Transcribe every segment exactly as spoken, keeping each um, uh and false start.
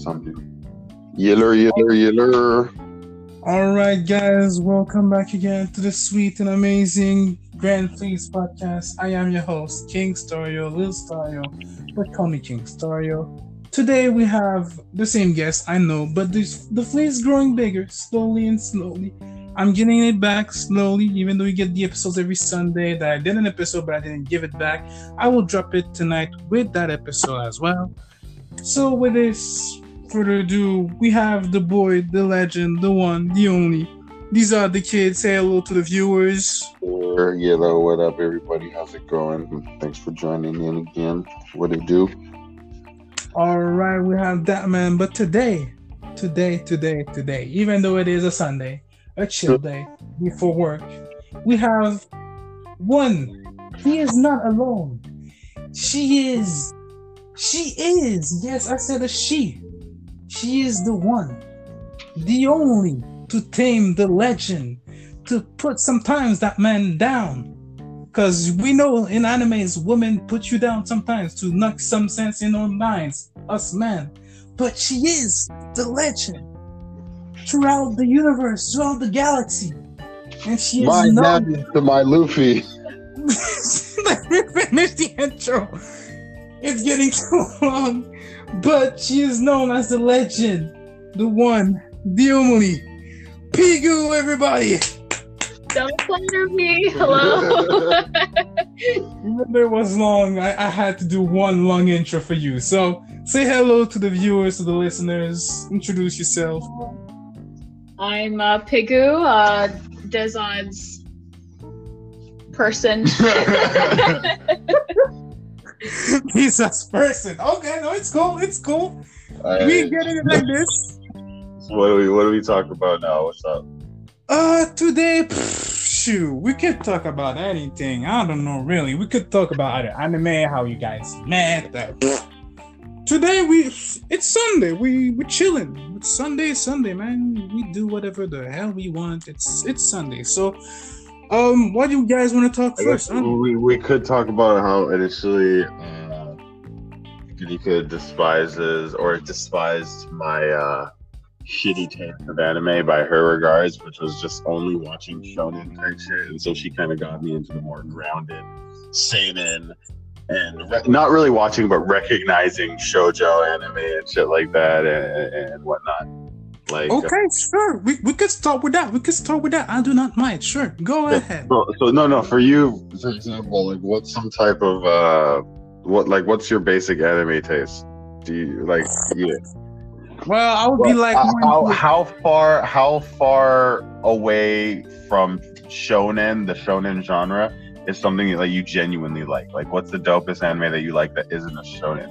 some people. Yeller, yeller, yeller. All right, guys, welcome back again to the sweet and amazing Grand Fleece podcast. I am your host, King Storio, Lil Storio, but call me King Storio. Today we have the same guest, I know, but this, the fleece is growing bigger, slowly and slowly. I'm getting it back slowly, even though we get the episodes every Sunday that I did an episode, but I didn't give it back. I will drop it tonight with that episode as well. So with this further ado, we have the boy, the legend, the one, the only. These are the kids. Say hello to the viewers. Uh, Yellow, what up, everybody? How's it going? Thanks for joining in again. What it do? All right, we have that man. But today, today, today, today, even though it is a Sunday, a chill day before work, we have one. He is not alone. She is. She is. Yes, I said a she. She is the one, the only, to tame the legend, to put sometimes that man down. Because we know in animes, women put you down sometimes to knock some sense in our minds, us men. But she is the legend throughout the universe, throughout the galaxy. And she is my known to my Luffy. Let me finish the intro. It's getting too long. But she is known as the legend, the one, the only, Pigu, everybody. Don't slander me. Hello. Remember, it was long. I, I had to do one long intro for you. So say hello to the viewers, to the listeners. Introduce yourself. I'm uh, Pigu, uh, Dezon's person. He's a person. Okay, no, it's cool. It's cool. Right. We get it like this. What do we What do we talk about now? What's up? Uh, today, pff, shoot, we could talk about anything. I don't know, really. We could talk about either anime, how you guys met. That, today, we it's Sunday. We we chilling. It's Sunday, Sunday, man. We do whatever the hell we want. It's it's Sunday. So, um, what do you guys want to talk I first? guess Huh? we we could talk about how initially uh, Yukika despises or despised my uh, shitty taste of anime by her regards, which was just only watching shonen type shit, and so she kind of got me into the more grounded seinen and re- not really watching but recognizing shoujo anime and shit like that and, and whatnot. Like, Okay, uh, sure. We we could start with that. We could start with that. I do not mind. Sure, go ahead. So, so no, no. For you, for example, like, what's some type of uh, what like, what's your basic anime taste? Do you like? Yeah. Well, I would be like, how, one how, who- how far how far away from shonen, the shonen genre, is something that you genuinely like? Like, what's the dopest anime that you like that isn't a shonen?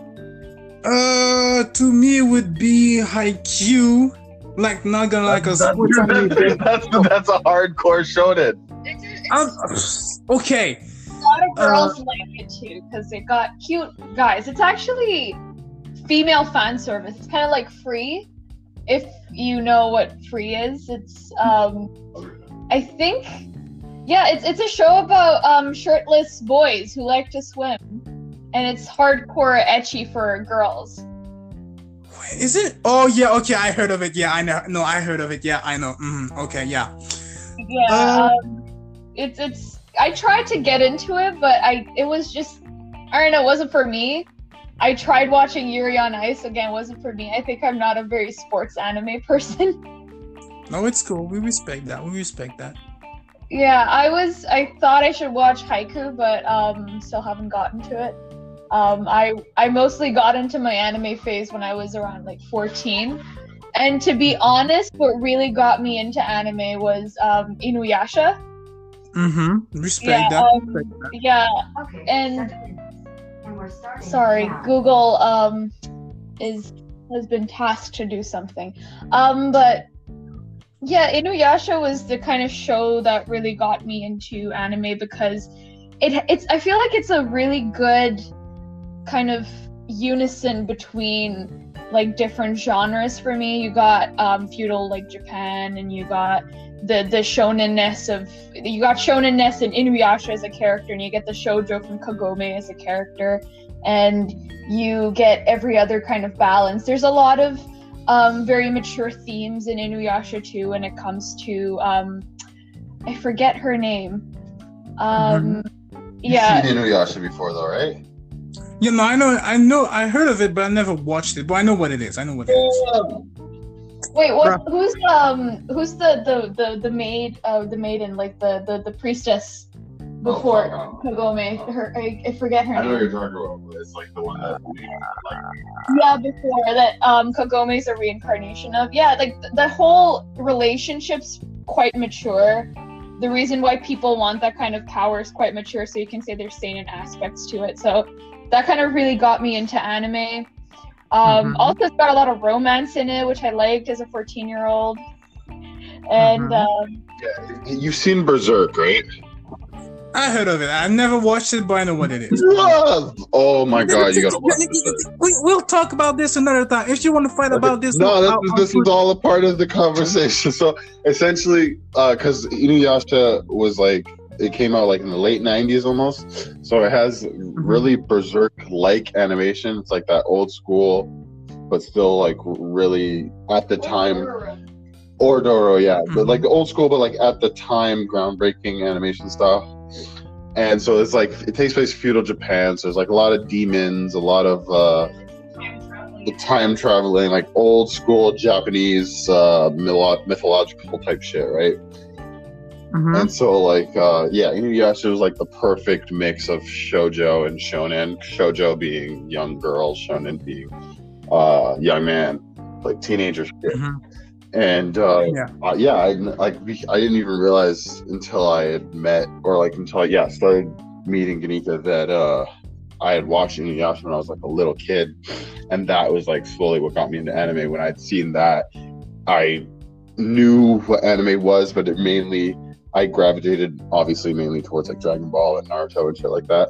Uh, to me, it would be Haikyuu. Like, not gonna like a That's, sports anime. that's, that's a hardcore shonen. It's, it's, Um, okay. a lot of girls like it too because it got cute guys. It's actually female fan service. It's kind of like Free, if you know what Free is. It's um, I think, yeah, it's it's a show about um shirtless boys who like to swim, and it's hardcore ecchi for girls. Wait, is it? Oh, yeah, okay, I heard of it. Yeah, I know. No, I heard of it. Yeah, I know. Mm, okay, yeah. Yeah, Uh, um, it's it's. I tried to get into it, but I it was just I don't know. It wasn't for me. I tried watching Yuri on Ice again. It wasn't for me. I think I'm not a very sports anime person. No, it's cool. We respect that. We respect that. Yeah, I was. I thought I should watch Haiku, but um, still haven't gotten to it. Um, I I mostly got into my anime phase when I was around like fourteen. And to be honest, what really got me into anime was um, Inuyasha. Mm-hmm. Respect Yeah, that. um, Respect that. Yeah, Okay, and and we're starting sorry, now. Google um is has been tasked to do something. Um, but yeah, Inuyasha was the kind of show that really got me into anime because it it's I feel like it's a really good kind of unison between like different genres for me. You got um feudal like Japan, and you got the the shonen-ness of you got shonen-ness in Inuyasha as a character, and you get the shoujo from Kagome as a character, and you get every other kind of balance. There's a lot of um, very mature themes in Inuyasha too when it comes to um, I forget her name. Um, You've yeah. seen Inuyasha before, though, right? You know, I know, I know, I heard of it, but I never watched it. But I know what it is. I know what it is. Wait, what? Bruh. Who's um? Who's the the the the maid? Uh, the maiden, like the the the priestess before Oh, Kagome. Her, I, I forget her I know what name. you're talking about, but it's like the one that like Yeah, before that, um, Kagome is a reincarnation of. Yeah, like th- the whole relationship's quite mature. The reason why people want that kind of power is quite mature, so you can say there's seinen aspects to it. So that kind of really got me into anime. Um, Mhm. Also, it's got a lot of romance in it, which I liked as a fourteen-year-old. And Mhm. um, yeah. You've seen Berserk, right? I heard of it. I never watched it, but I know what it is. Love. Oh my god, you gotta watch this. We, we'll talk about this another time. If you want to fight about this, No, this, I'll- is, I'll this put- is all a part of the conversation. So essentially, because Inuyasha was like, it came out like in the late nineties almost. So it has really Berserk-like animation. It's like that old school, but still like really at the time. Orodoro, yeah. But like the old school, but like at the time, groundbreaking animation stuff. And so it's like, it takes place in feudal Japan. So there's like a lot of demons, a lot of uh, the time traveling, like old school Japanese uh, mylo- mythological type shit, right? Mhm. And so, like, uh, yeah, Inuyasha was like the perfect mix of shoujo and shonen. Shoujo being young girls, shonen being uh, young man, like teenager shit. Mhm. And uh, Yeah. uh, yeah, I like we- I didn't even realize until I had met, or like until I, yeah started meeting Ganika, that uh, I had watched Inuyasha when I was like a little kid, and that was like slowly what got me into anime. When I'd seen that, I knew what anime was, but it mainly I gravitated obviously mainly towards like Dragon Ball and Naruto and shit like that.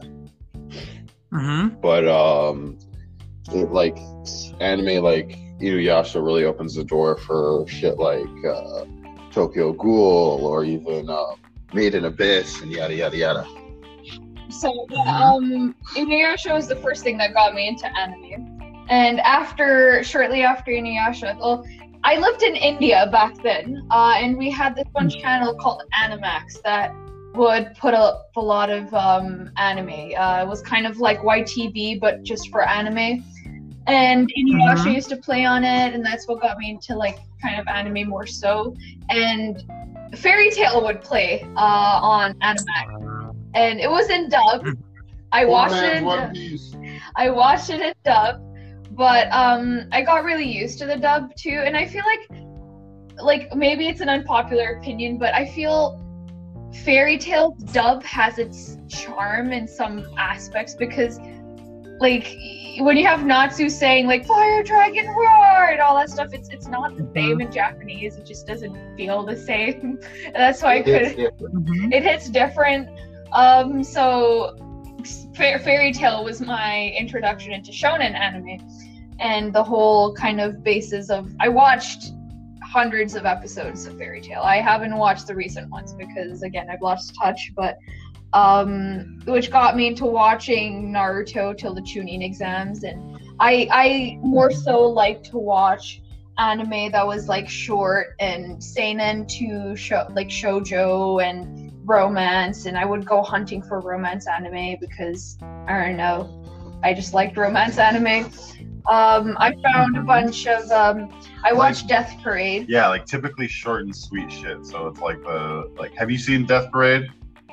Mhm. But um, it like anime like Inuyasha really opens the door for shit like uh, Tokyo Ghoul or even uh, Made in Abyss and yada yada yada. So yeah, um, Inuyasha was the first thing that got me into anime, and after, shortly after Inuyasha, well, I lived in India back then, uh, and we had this one channel called Animax that would put up a lot of um, anime. Uh, it was kind of like Y T V, but just for anime. And Inuyasha Mhm. used to play on it, and that's what got me into like kind of anime more so. And Fairy Tail would play uh, on Animax, and it was in dub. I watched it. In, I watched it in dub, but um, I got really used to the dub too. And I feel like, like maybe it's an unpopular opinion, but I feel Fairy Tail dub has its charm in some aspects because, like, when you have Natsu saying like "Fire Dragon Roar" and all that stuff, it's it's not the same in Japanese. It just doesn't feel the same. And that's why I could. Mhm. It hits different. Um, so Fa- Fairy Tail was my introduction into shonen anime, and the whole kind of basis of. I watched hundreds of episodes of Fairy Tail. I haven't watched the recent ones because again I've lost touch, but. Um, which got me into watching Naruto till the Chunin exams, and I I more so like to watch anime that was like short and seinen to show like shoujo and romance, and I would go hunting for romance anime because I don't know, I just liked romance anime. Um, I found a bunch of um, I watched Death Parade. Yeah, like typically short and sweet shit. So it's like the like. Have you seen Death Parade?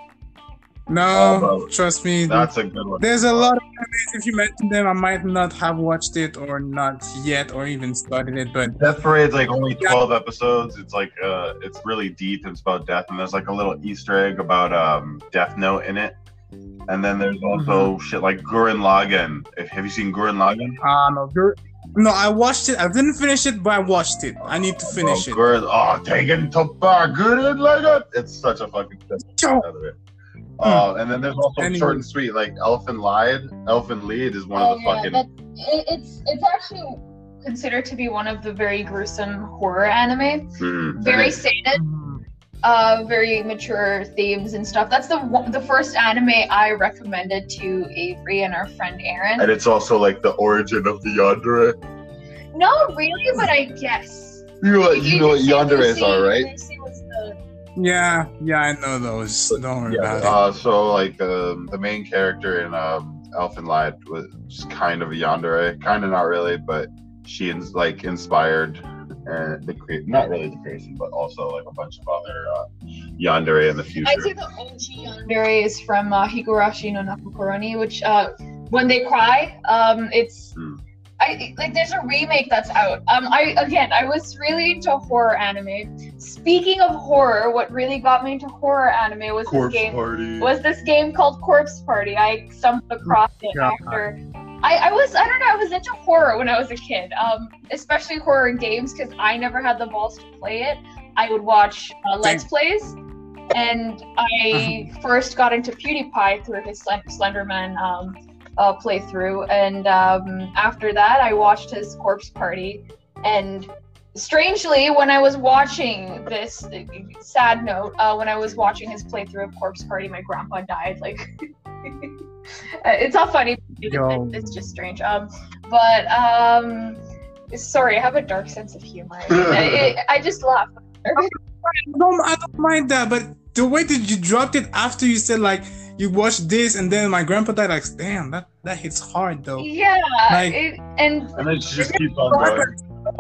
No, Oh, trust me. That's a good one. There's a lot of animes. If you mention them, I might not have watched it or not yet, or even started it. But Death Parade's like only twelve episodes. It's like uh, it's really deep. It's about death, and there's like a little Easter egg about um Death Note in it. And then there's also shit like Gurren Lagann. If, have you seen Gurren Lagann? uh, no, you're, no, I watched it. I didn't finish it, but I watched it. I need to finish oh, it. Gurren, oh, taken to bar, Gurren Lagann. It's such a fucking shit Yo. out of it. Uh, and then there's also Anyway. short and sweet, like Elfin Lied. Elfin Lied is one Oh, of the yeah, fucking. that, it, it's it's actually considered to be one of the very gruesome horror anime. Mm. Very And it- seinen, Mhm. uh, very mature themes and stuff. That's the one- the first anime I recommended to Avery and our friend Aaron. and it's also like the origin of the yandere. Not really, but I guess. You know what, you know what just say yanderes Lucy, are, right? Lucy was the- Yeah, yeah, I know those. Don't worry Yeah. about Uh, so like um, the main character in um, Elfen Lied was kind of a yandere, kind of not really, but she ins- like inspired and the cre- not really the creation, but also like a bunch of other uh, yandere in the future. I'd say the O G yandere is from uh, Higurashi no Nakokoroni, which uh, when they cry, um, it's Hmm. I like. There's a remake that's out. Um, I again, I was really into horror anime. Speaking of horror, what really got me into horror anime was Corpse this game. Party. Was this game called Corpse Party? I stumbled across it Yeah. after. I, I was I don't know I was into horror when I was a kid, um, especially horror games because I never had the balls to play it. I would watch uh, Let's Plays, and I first got into PewDiePie through his Slend- Slenderman um, uh, playthrough, and um, after that I watched his Corpse Party. And strangely, when I was watching this, sad note, uh, when I was watching his playthrough of Corpse Party, my grandpa died. Like. It's not funny. Yo. It's just strange. Um, but um, sorry, I have a dark sense of humor. I, I, I just laugh. I don't, I don't mind that, but the way that you dropped it after you said like you watched this and then my grandpa died, like damn, that that hits hard though. Yeah, Like- it, and And then she just keeps on going.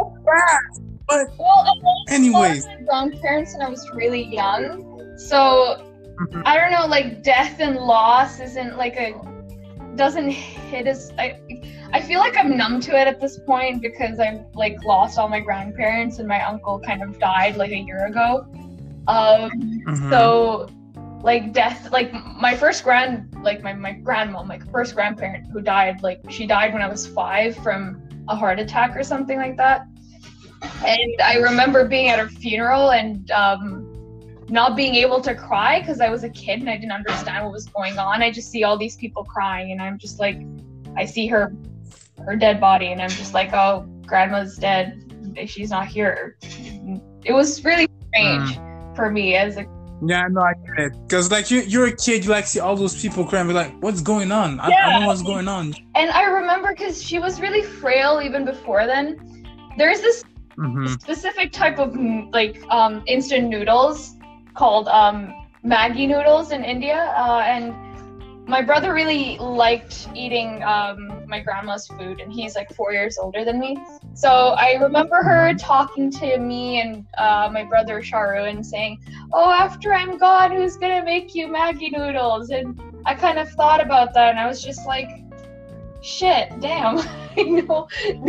But well, I lost anyways, my grandparents when I was really young, so Mhm. I don't know. Like death and loss isn't like a doesn't hit as I. I feel like I'm numb to it at this point because I've like lost all my grandparents and my uncle kind of died like a year ago. Um, Mhm. so like death, like my first grand, like my my grandma, my first grandparent who died, like she died when I was five from a heart attack or something like that. And I remember being at her funeral and um, not being able to cry because I was a kid and I didn't understand what was going on. I just see all these people crying and I'm just like, I see her, her dead body and I'm just like, oh, grandma's dead. She's not here. It was really strange for me as a yeah, no, I get it. Cause like you, you're a kid, you like see all those people crying, be like, what's going on? I, I Yeah. don't know what's going on. And I remember because she was really frail even before then. There's this Mm-hmm. specific type of mm, like um, instant noodles called um, Maggi noodles in India, uh, and my brother really liked eating um, my grandma's food, and he's like four years older than me. So I remember her talking to me and uh, my brother Sharu and saying, "Oh, after I'm gone, who's gonna make you Maggi noodles?" And I kind of thought about that, and I was just like, "Shit, damn, I know."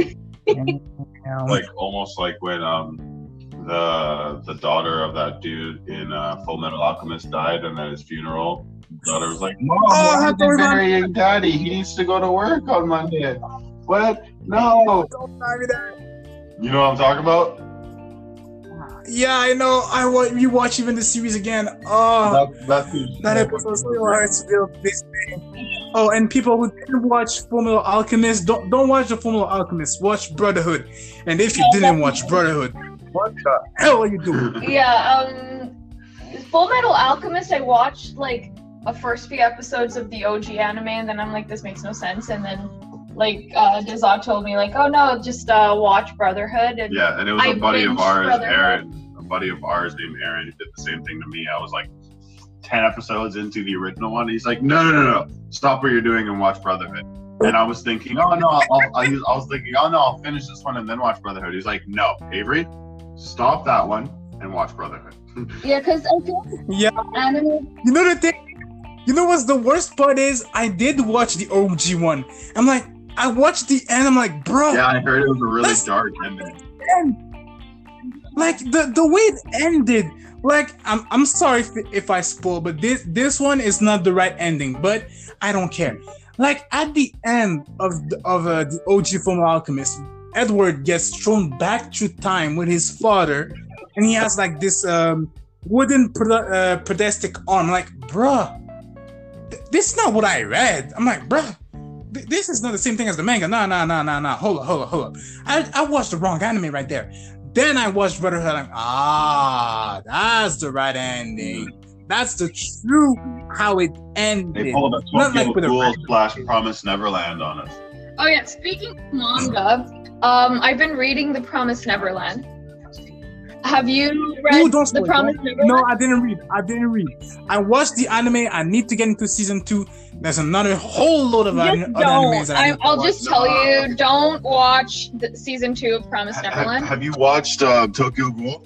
Like almost like when um the the daughter of that dude in uh, Full Metal Alchemist died, and at his funeral, the daughter was like, "Mom, Oh, why I are they remember- burying Daddy? He needs to go to work on Monday." What? No. Don't tell me that. You know what I'm talking about? Yeah, I know. I wa- rewatch even the series again. Oh, That, that's the- that episode still hurts to feel this day. Oh, and people who didn't watch Fullmetal Alchemist, don't don't watch the Fullmetal Alchemist. Watch Brotherhood. And if you didn't watch Brotherhood, what the hell are you doing? Yeah, um, Full Metal Alchemist, I watched like a first few episodes of the O G anime, and then I'm like, this makes no sense. And then, like, uh, Dazad told me, like, oh no, just uh, watch Brotherhood. And Yeah, and it was a I buddy of binged ours, Brotherhood. Aaron. A buddy of ours named Aaron, who did the same thing to me. I was like ten episodes into the original one. He's like, no, no, no, no, stop what you're doing and watch Brotherhood. And I was thinking, oh no, I'll, I'll, I was thinking, oh no, I'll finish this one and then watch Brotherhood. He's like, no, Avery, stop that one and watch Brotherhood. yeah, because I feel Yeah, anime. you know the thing. You know what's the worst part is? I did watch the O G one. I'm like, I watched the end. I'm like, bro. Yeah, I heard it was a really That's- dark ending. Like the the way it ended, like I'm I'm sorry if, if I spoil, but this this one is not the right ending. But I don't care. Like at the end of the, of uh, the O G Fullmetal Alchemist, Edward gets thrown back through time with his father, and he has like this um, wooden pro- uh, pedestic arm. Like, bruh, th- this is not what I read. I'm like, bruh. th- This is not the same thing as the manga. Nah, nah, nah, nah, nah. Hold up, hold up, hold up. I, I watched the wrong anime right there. Then I watched Brotherhood. I'm, ah, that's the right ending. That's the true how it ended. They pulled a Not like Tokyo with a Ghoul red- slash Promise Neverland on us. Oh yeah, speaking of manga, um, I've been reading The Promised Neverland. Have you read Ooh, don't The spoil, Promised don't- Neverland? No, I didn't read. I didn't read. I watched the anime. I need to get into season two. There's another whole load of Just an- other animes don't. that I I, need to I'll watch. just tell you, don't watch the season two of Promised Have, Neverland. have you watched uh, Tokyo Ghoul?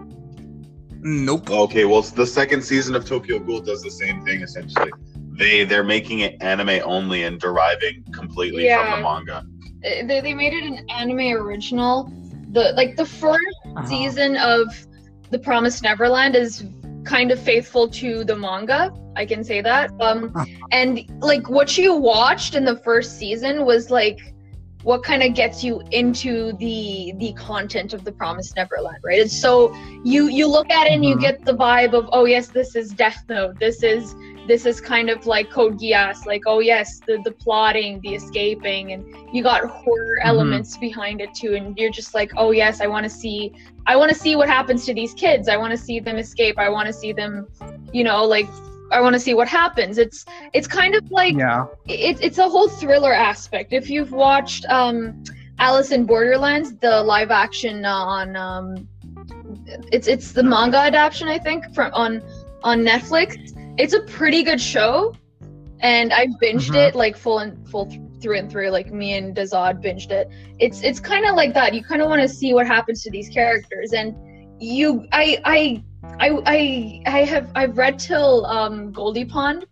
Nope. Okay, well, the second season of Tokyo Ghoul does the same thing essentially. They they're making it anime only and deriving completely Yeah. from the manga. Uh, They, they made it an anime original. The like the first Uh-huh. season of The Promised Neverland is kind of faithful to the manga. I can say that. Um, Uh. and like what you watched in the first season was like what kind of gets you into the the content of The Promised Neverland, right? It's so you you look at it and you Mhm. get the vibe of, oh yes, this is Death Note. This is this is kind of like Code Geass, like, oh yes, the the plotting, the escaping, and you got horror Mhm. elements behind it too, and you're just like, oh yes, I want to see I want to see what happens to these kids. I want to see them escape. I want to see them, you know, like I want to see what happens. It's it's kind of like Yeah. it's it's a whole thriller aspect. If you've watched um, Alice in Borderlands, the live action on um, it's it's the manga adaptation, I think, from on on Netflix. It's a pretty good show, and I binged Mhm. it like full and full th- through and through. Like me and Dazad binged it. It's it's kind of like that. You kind of want to see what happens to these characters, and you I I. I, I I have I've read till um, Goldie Pond,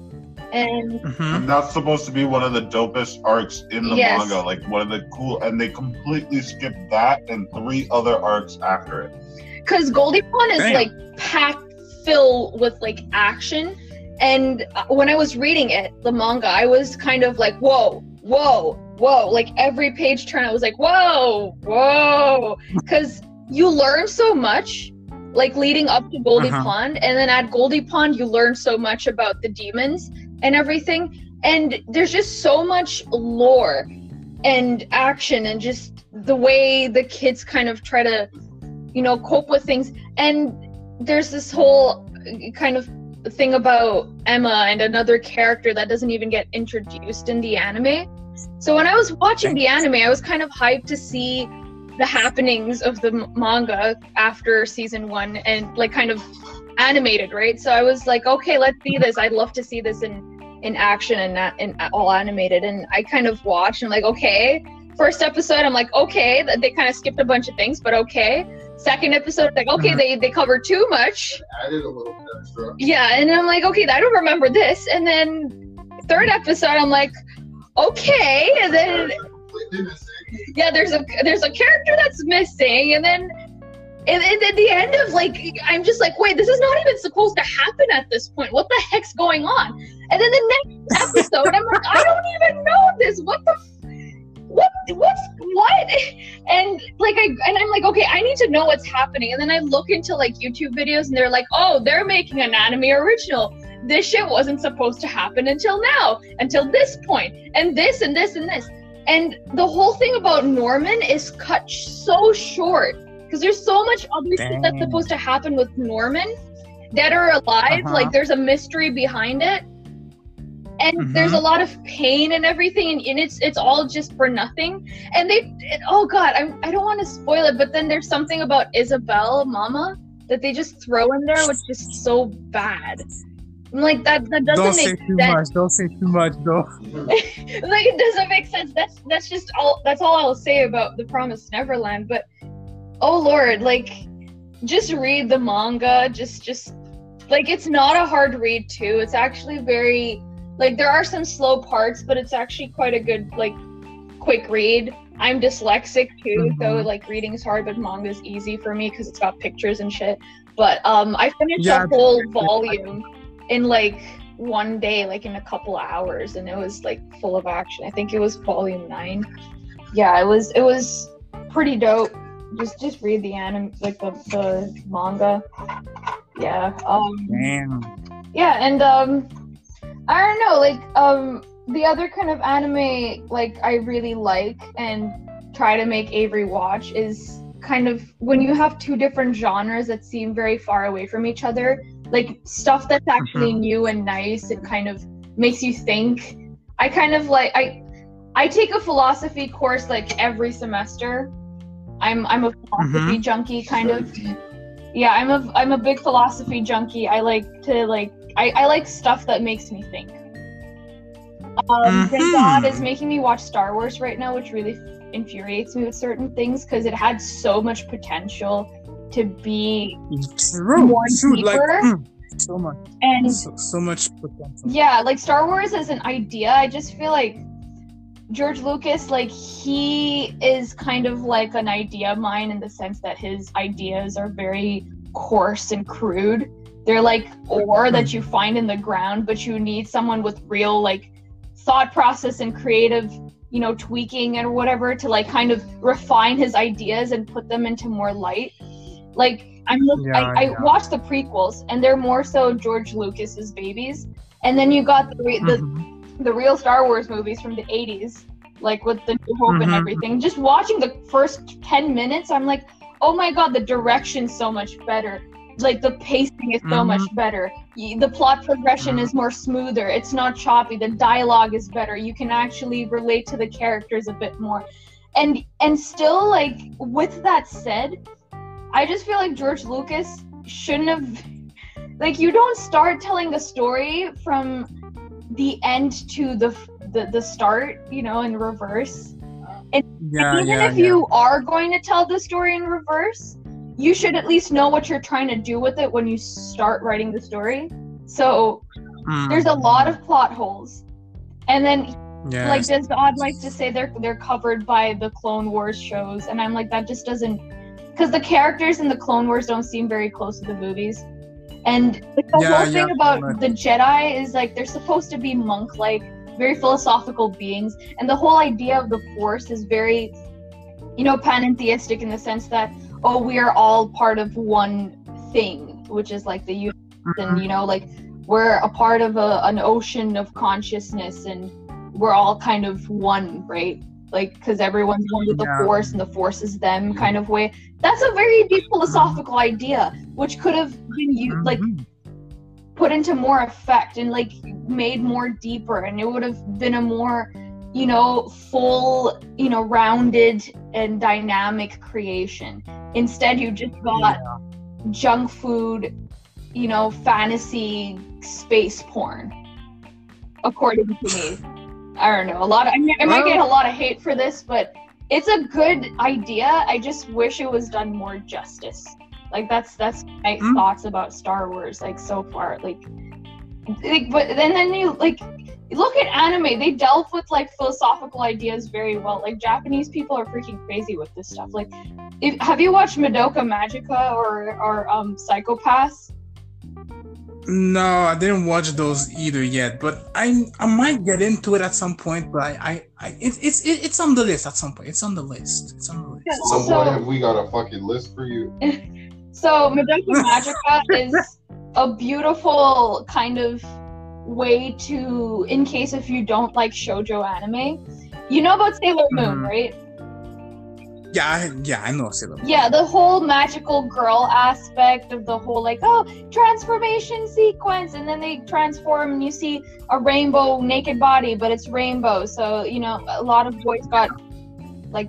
and Mhm. And that's supposed to be one of the dopest arcs in the Yes. manga, like one of the cool, and they completely skipped that and three other arcs after it. because Goldie Pond is Damn. like packed full with like action, and uh, when I was reading it, the manga, I was kind of like, whoa, whoa, whoa, like every page turn, I was like, whoa, whoa, because you learn so much. Like leading up to Goldie Uh-huh. Pond, and then at Goldie Pond, you learn so much about the demons and everything. And there's just so much lore and action, and just the way the kids kind of try to, you know, cope with things. And there's this whole kind of thing about Emma and another character that doesn't even get introduced in the anime. So when I was watching the anime, I was kind of hyped to see the happenings of the m- manga after season one and like kind of animated, right? So I was like, okay, let's see this. I'd love to see this in in action and not in all animated. And I kind of watched and like, okay, first episode, I'm like, okay, th- they kind of skipped a bunch of things, but okay. Second episode, like, okay, Mhm. they they covered too much. Added a little bit extra. Yeah, and I'm like, okay, I don't remember this. And then third episode, I'm like, okay, and then Completely missing. yeah, there's a there's a character that's missing, and then and, and at the end of like, I'm just like, wait, this is not even supposed to happen at this point. What the heck's going on? And then the next episode, I'm like, I don't even know this. What the, f- what, what's what? And like, I and I'm like, okay, I need to know what's happening. And then I look into like YouTube videos, and they're like, oh, they're making an anime original. This shit wasn't supposed to happen until now, until this point, and this and this and this. And the whole thing about Norman is cut so short because there's so much other shit that's Dang. supposed to happen with Norman that are alive. Uh-huh. Like there's a mystery behind it, and Mhm. there's a lot of pain and everything, and, and it's it's all just for nothing. And they, it, oh god, I'm, I don't want to spoil it, but then there's something about Isabel, Mama, that they just throw in there, which is so bad. I'm like that that doesn't Don't make say too sense. much. Don't say too much, though. Like it doesn't make sense. That's that's just all that's all I'll say about The Promised Neverland. But oh lord, like just read the manga. Just just like it's not a hard read too. It's actually very like there are some slow parts, but it's actually quite a good like quick read. I'm dyslexic too, so Mhm. like reading is hard, but manga is easy for me because it's got pictures and shit. But um, I finished Yeah, a whole volume in like one day, like in a couple hours, and it was like full of action. I think it was volume nine. Yeah, it was it was pretty dope. Just just read the anime, like the the manga. Yeah. Um. Damn. Yeah, and um, I don't know, like um, the other kind of anime like I really like and try to make Avery watch is kind of when you have two different genres that seem very far away from each other, like stuff that's actually new and nice. It kind of makes you think. I kind of like I. I take a philosophy course like every semester. I'm I'm a philosophy Mhm. junkie kind Very of. deep. Yeah, I'm a I'm a big philosophy junkie. I like to like I, I like stuff that makes me think. Um, Thank God is Mhm. making me watch Star Wars right now, which really infuriates me with certain things because it had so much potential to be True, more true. Like deeper. mm, so much, And so, so much potential. yeah, like Star Wars as an idea, I just feel like George Lucas, like he is kind of like an idea mine in the sense that his ideas are very coarse and crude. They're like ore that you find in the ground, but you need someone with real like thought process and creative, you know, tweaking and whatever to like kind of refine his ideas and put them into more light. Like I'm look, Yeah, I, I yeah. watched the prequels and they're more so George Lucas's babies, and then you got the re- the Mhm. the real Star Wars movies from the eighties, like with the New Hope and Mhm. everything. Just watching the first ten minutes, I'm like, oh my god, the direction's so much better. Like the pacing is so Mhm. much better. Y- The plot progression Mhm. is more smoother. It's not choppy. The dialogue is better. You can actually relate to the characters a bit more. And and still, like, with that said, I just feel like George Lucas shouldn't have, like, you don't start telling the story from the end to the the, the start, you know, in reverse. Yeah, Even yeah, if yeah. you are going to tell the story in reverse, you should at least know what you're trying to do with it when you start writing the story. So Mm. there's a lot of plot holes. And then, Yes. like, does Odd like to say they're they're covered by the Clone Wars shows, and I'm like, that just doesn't, because the characters in the Clone Wars don't seem very close to the movies. And like, the Yeah, whole yeah, thing about right. the Jedi is like they're supposed to be monk-like, very philosophical beings, and the whole idea of the Force is very, you know, panentheistic in the sense that, oh, we are all part of one thing, which is like the universe, and you know, like we're a part of a, an ocean of consciousness, and we're all kind of one, right? Like, because everyone's one with the Yeah. Force, and the Force is them, kind of way. That's a very deep philosophical idea, which could have been you like Mhm. put into more effect and like made more deeper, and it would have been a more, you know, full, you know, rounded and dynamic creation. Instead, you just got junk food, you know, fantasy space porn, according to me. I don't know. A lot of I, mean, I might get a lot of hate for this, but it's a good idea. I just wish it was done more justice. Like that's that's my Mm. thoughts about Star Wars. Like so far, like, like but then then you like look at anime. They delve with like philosophical ideas very well. Like Japanese people are freaking crazy with this stuff. Like, if, have you watched Madoka Magica or or um Psychopaths? No, I didn't watch those either yet, but I I might get into it at some point. But I, I, I it, it's it, it's on the list at some point. It's on the list. It's on the list. Yeah, So So- what have we got a fucking list for you? So Madoka Magica is a beautiful kind of way to, in case if you don't like shoujo anime, you know about Sailor Moon, Mhm. right? Yeah, I, yeah, I know Sailor Moon. Yeah, the whole magical girl aspect of the whole like, oh, transformation sequence, and then they transform and you see a rainbow naked body, but it's rainbow. So, you know, a lot of boys got like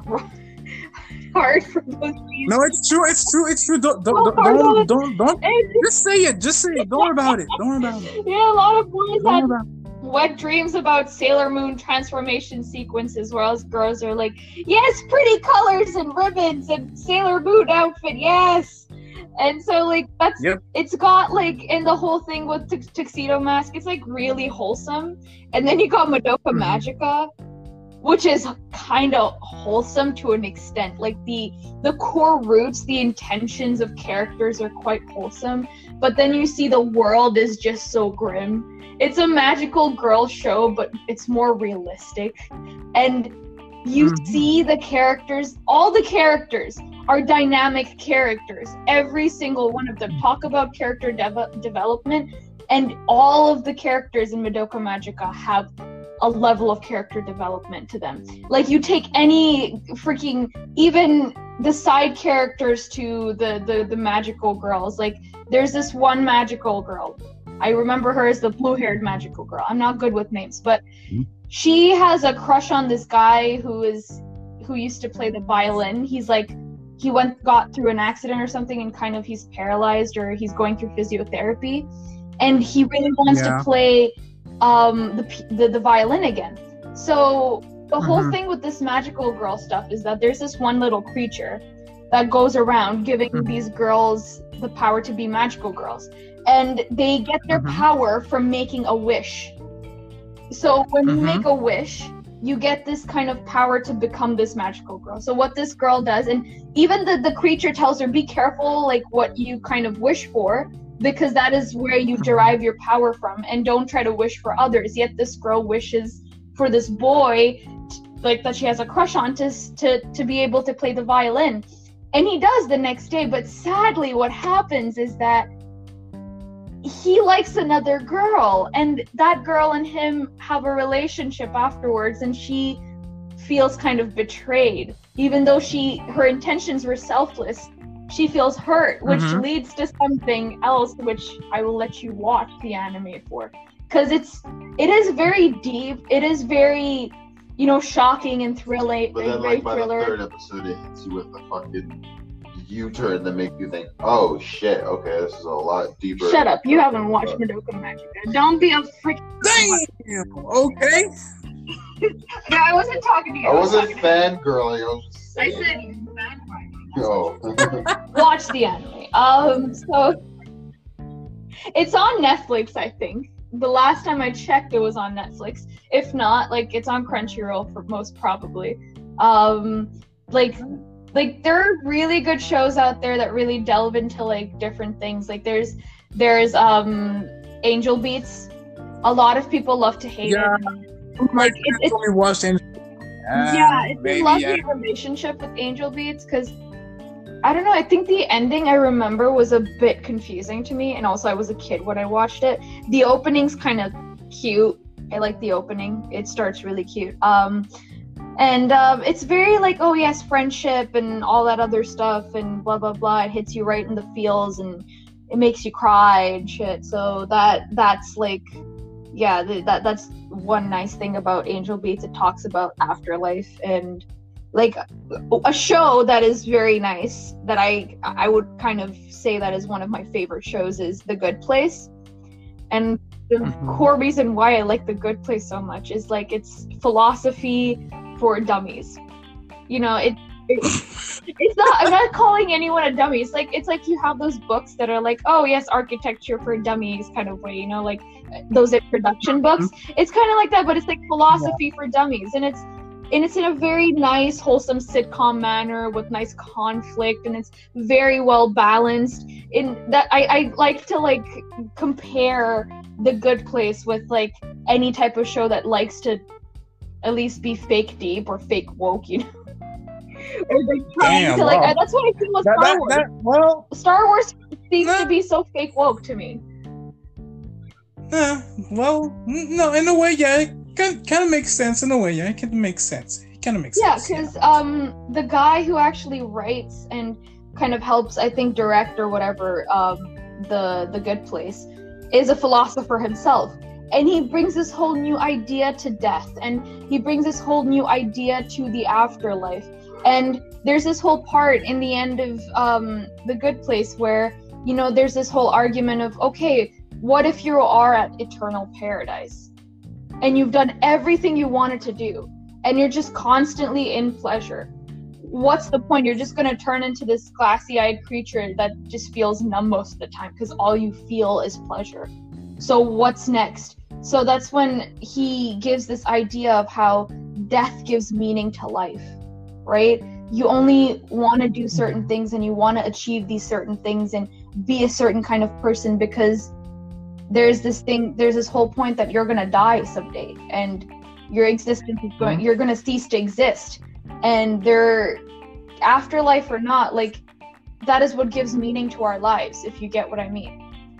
hard for those reasons. No, it's true. It's true. It's true. Don't don't Oh don't my don't, God. don't, don't And, just say it. Just say it. Don't worry about it. Don't worry about it. yeah, a lot of boys Don't had worry about it. wet dreams about Sailor Moon transformation sequences, whereas girls are like, yes, pretty colors and ribbons and Sailor Moon outfit, yes. And so like that's Yep. it's got like, and the whole thing with t- tuxedo mask, it's like really wholesome. And then you got Madoka Mhm. Magica, which is kind of wholesome to an extent. Like the the core roots, the intentions of characters are quite wholesome, but then you see the world is just so grim. It's a magical girl show, but it's more realistic. And you Mhm. see the characters, all the characters are dynamic characters. Every single one of them. Talk about character dev- development, and all of the characters in Madoka Magica have a level of character development to them. Like you take any freaking, even the side characters to the, the, the magical girls. Like there's this one magical girl. I remember her as the blue-haired magical girl. I'm not good with names, but she has a crush on this guy who is who used to play the violin. He's like, he went got through an accident or something, and kind of he's paralyzed, or he's going through physiotherapy, and he really wants Yeah. to play um the, p- the the violin again. So the whole Mhm. thing with this magical girl stuff is that there's this one little creature that goes around giving Mhm. these girls the power to be magical girls, and they get their Mhm. power from making a wish. So when you Mhm. make a wish, you get this kind of power to become this magical girl. So what this girl does, and even the, the creature tells her, be careful like what you kind of wish for, because that is where you derive your power from, and don't try to wish for others. Yet this girl wishes for this boy, t- like that she has a crush on, to, s- to, to be able to play the violin. And he does the next day, but sadly what happens is that he likes another girl, and that girl and him have a relationship afterwards, and she feels kind of betrayed. Even though she her intentions were selfless, she feels hurt, which Mhm. leads to something else, which I will let you watch the anime for, because it's it is very deep, it is very, you know, shocking and thrilling, But then, very like by thriller. the third episode, it hits you with the fucking U-turn that make you think, "Oh shit, okay, this is a lot deeper." Shut up, you haven't watched Madoka Magica. Don't be a freaking. Damn. Okay. Yeah, I wasn't talking to you. I wasn't was talking to fangirling. I was just I saying. said you fanboy. Oh. Watch the anime. Um, so it's on Netflix, I think. The last time I checked, it was on Netflix. If not, like it's on Crunchyroll for most probably. Um, like, like there are really good shows out there that really delve into like different things. Like there's there's um Angel Beats. A lot of people love to hate Yeah. it. Like it, it's only watched Angel. yeah, it's maybe, a lovely yeah. relationship with Angel Beats, because I don't know, I think the ending I remember was a bit confusing to me, and also I was a kid when I watched it. The opening's kind of cute. I like the opening. It starts really cute. Um and um it's very like, oh yes, friendship and all that other stuff and blah blah blah. It hits you right in the feels and it makes you cry and shit. So that that's like yeah, th- that that's one nice thing about Angel Beats. It talks about afterlife, and like a show that is very nice that I I would kind of say that is one of my favorite shows is The Good Place. And the Mhm. core reason why I like The Good Place so much is like it's philosophy for dummies. You know, it, it it's not I'm not calling anyone a dummy. It's like it's like you have those books that are like, oh yes, architecture for dummies kind of way, you know, like those introduction books. It's kind of like that, but it's like philosophy for dummies, and it's and it's in a very nice, wholesome sitcom manner with nice conflict, and it's very well balanced. In that, I, I like to like compare The Good Place with like any type of show that likes to at least be fake deep or fake woke, you know. Or they're trying Damn, to like. wow. I, that's what I feel with That, Star that, Wars. that, well, Star Wars seems Nah. to be so fake woke to me. yeah, well, n- no, in a way, yeah, it kind kind of makes sense. In a way, yeah, it can make sense. It kind of makes Yeah, sense. because um, the guy who actually writes and kind of helps, I think, direct or whatever, um, the the Good Place, is a philosopher himself, and he brings this whole new idea to death, and he brings this whole new idea to the afterlife. And there's this whole part in the end of um, The Good Place where, you know, there's this whole argument of, okay, what if you are at eternal paradise and you've done everything you wanted to do and you're just constantly in pleasure? What's the point? You're just going to turn into this glassy-eyed creature that just feels numb most of the time because all you feel is pleasure. So what's next? So that's when he gives this idea of how death gives meaning to life, right? You only want to do certain things and you want to achieve these certain things and be a certain kind of person because there's this thing, there's this whole point that you're going to die someday and your existence is going, you're going to cease to exist. And there, afterlife or not, like, that is what gives meaning to our lives, if you get what I mean.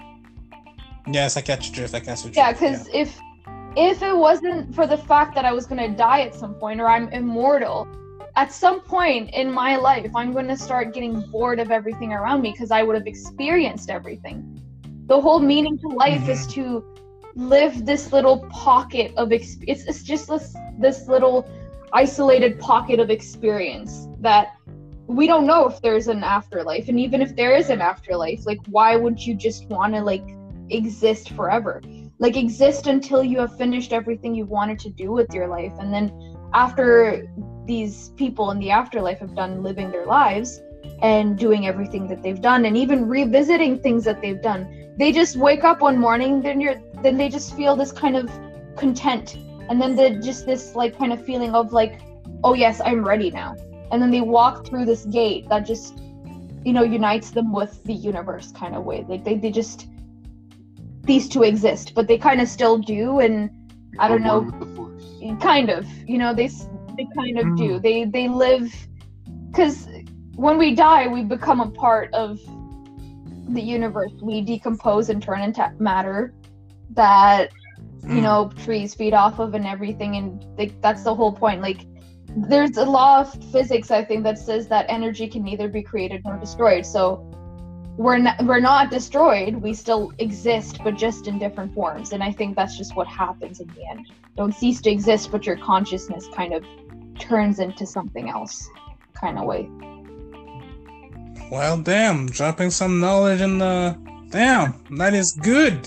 Yes, I catch your drift. I catch your drift. Yeah, because if if it wasn't for the fact that I was going to die at some point, or I'm immortal, at some point in my life, I'm going to start getting bored of everything around me because I would have experienced everything. The whole meaning to life Mhm. is to live this little pocket of ex- it's, it's just this this little isolated pocket of experience that we don't know if there's an afterlife. And even if there is an afterlife, like, why would you just want to like exist forever? Like, exist until you have finished everything you wanted to do with your life, and then after these people in the afterlife have done living their lives and doing everything that they've done, and even revisiting things that they've done, they just wake up one morning, then you're then they just feel this kind of content, and then the just this like kind of feeling of like, oh yes, I'm ready now. And then they walk through this gate that just, you know, unites them with the universe kind of way. Like they, they just these two exist, but they kind of still do, and I don't know, kind of, you know, they they kind of mm. do. They they live, because when we die, we become a part of the universe. We decompose and turn into matter that, you know, trees feed off of and everything, and like that's the whole point. Like, there's a law of physics, I think, that says that energy can neither be created nor destroyed. So we're not we're not destroyed. We still exist, but just in different forms. And I think that's just what happens in the end. Don't cease to exist, but your consciousness kind of turns into something else, kind of way. Well, damn, dropping some knowledge in the damn, that is good.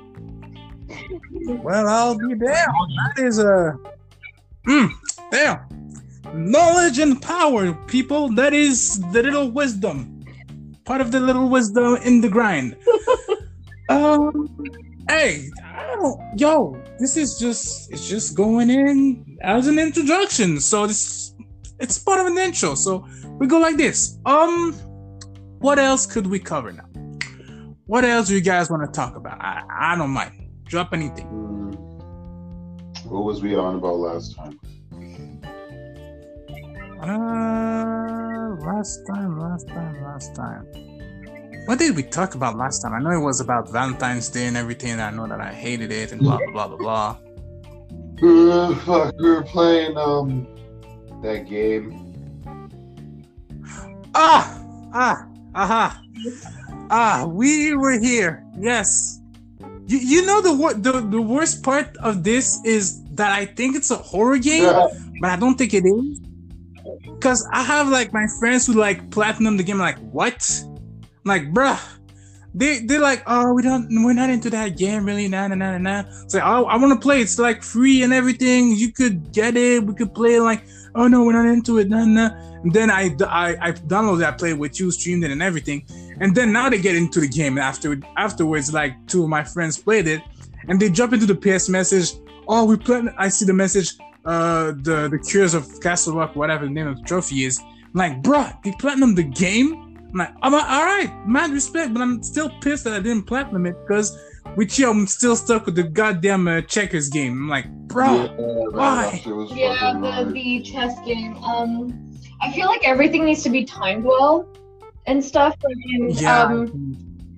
Well, I'll be damn. That is a mm, damn. Knowledge and power, people. That is the little wisdom. Part of the little wisdom in the grind. um, hey, I don't, yo, this is just, it's just going in as an introduction. So this, it's part of an intro. So we go like this. Um, what else could we cover now? What else do you guys want to talk about? I, I don't mind. Drop anything. What was we on about last time? Uh, last time, last time, last time. What did we talk about last time? I know it was about Valentine's Day and everything, and I know that I hated it and blah, blah, blah, blah, blah. Uh, fuck, we were playing, um, that game. Ah! Ah! Aha! Ah, we were here. Yes. You, you know the, wor- the the worst part of this is that I think it's a horror game, yeah. But I don't think it is. Because I have, like, my friends who, like, platinum the game. I'm like, what? I'm like, bruh. They, they're like, oh, we don't, we're not into that game, really. Nah, nah, nah, nah. It's like, oh, I want to play. It's, like, free and everything. You could get it. We could play it. Like, oh, no, we're not into it. Nah, nah. And then I, I, I downloaded it. I played with you, streamed it and everything. And then now they get into the game. After, afterwards, like, two of my friends played it. And they jump into the P S message. Oh, we played. I see the message. Uh, the the Cures of Castle Rock, whatever the name of the trophy is. I'm like, bruh, they platinum the game? I'm like, I'm like, all right, mad respect, but I'm still pissed that I didn't platinum it because with you, I'm still stuck with the goddamn uh, checkers game. I'm like, bro, yeah, why? Yeah, the, the chess game. Um, I feel like everything needs to be timed well and stuff. Like, and, yeah. Um,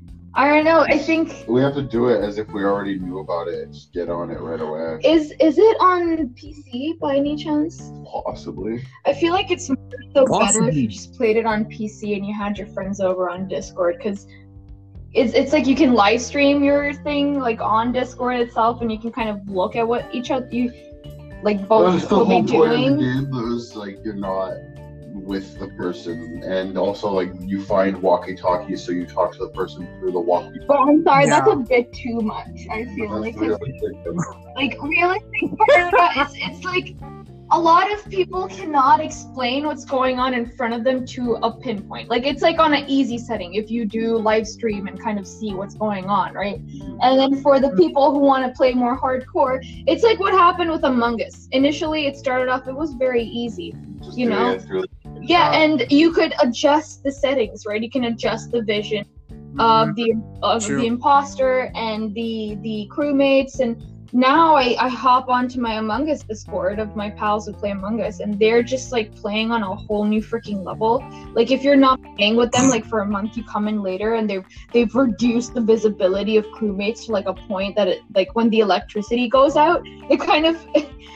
I don't know. I think we have to do it as if we already knew about it and just get on it right away. Is is it on P C by any chance? Possibly. I feel like it's so Possibly. better if you just played it on P C and you had your friends over on Discord, because it's it's like you can live stream your thing like on Discord itself, and you can kind of look at what each other you like both will be doing. Game was like you're not with the person, and also like you find walkie-talkies, so you talk to the person through the walkie-talkie. But I'm sorry, Yeah. that's a bit too much. I feel like it's, like realistic part of that, it's it's like a lot of people cannot explain what's going on in front of them to a pinpoint. Like it's like on an easy setting if you do live stream and kind of see what's going on, right? And then for the people who want to play more hardcore, it's like what happened with Among Us. Initially, it started off, it was very easy, Just you doing know? it through- Yeah, and you could adjust the settings, right? You can adjust the vision of the of True. the imposter and the the crewmates, and now I, I hop onto my Among Us Discord of my pals who play Among Us, and they're just like playing on a whole new freaking level. Like if you're not playing with them like for a month, you come in later and they've they've reduced the visibility of crewmates to like a point that it, like when the electricity goes out, it kind of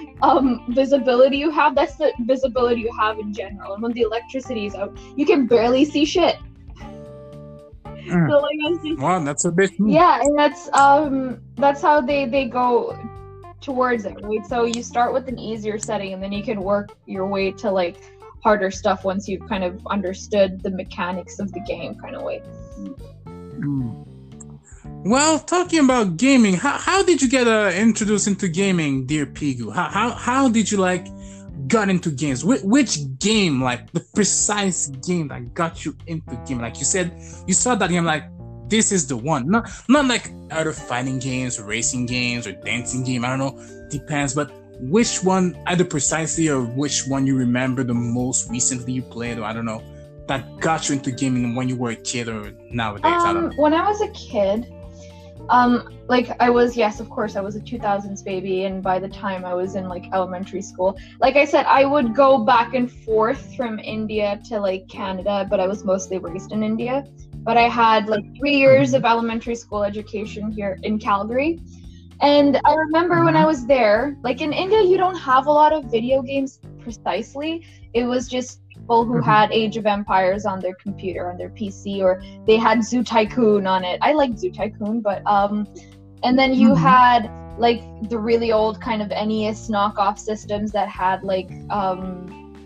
um visibility you have, that's the visibility you have in general. And when the electricity is out, you can barely see shit. Mm. So like I was just Wow, that's a bit. yeah, and that's um that's how they they go towards it, right? So you start with an easier setting, and then you can work your way to like harder stuff once you've kind of understood the mechanics of the game, kind of way. Mm. Well, talking about gaming, how, how did you get uh, introduced into gaming, dear Pigu? How, how how did you like got into games? Wh- which game, like the precise game that got you into gaming? Like you said, you saw that game, like this is the one. Not not like other fighting games, racing games, or dancing game. I don't know, depends. But which one, either precisely or which one you remember the most recently you played, or I don't know, that got you into gaming when you were a kid or nowadays? I don't Um, know. when I was a kid, um, like I was, yes, of course, I was a two thousands baby, and by the time I was in like elementary school, like I said, I would go back and forth from India to like Canada, but I was mostly raised in India. But I had like three years of elementary school education here in Calgary. And I remember when I was there, like in India, you don't have a lot of video games precisely. It was just people who had Age of Empires on their computer, on their P C, or they had Zoo Tycoon on it. I liked Zoo Tycoon, but um, and then you Mhm. had like the really old kind of N E S knockoff systems that had like um,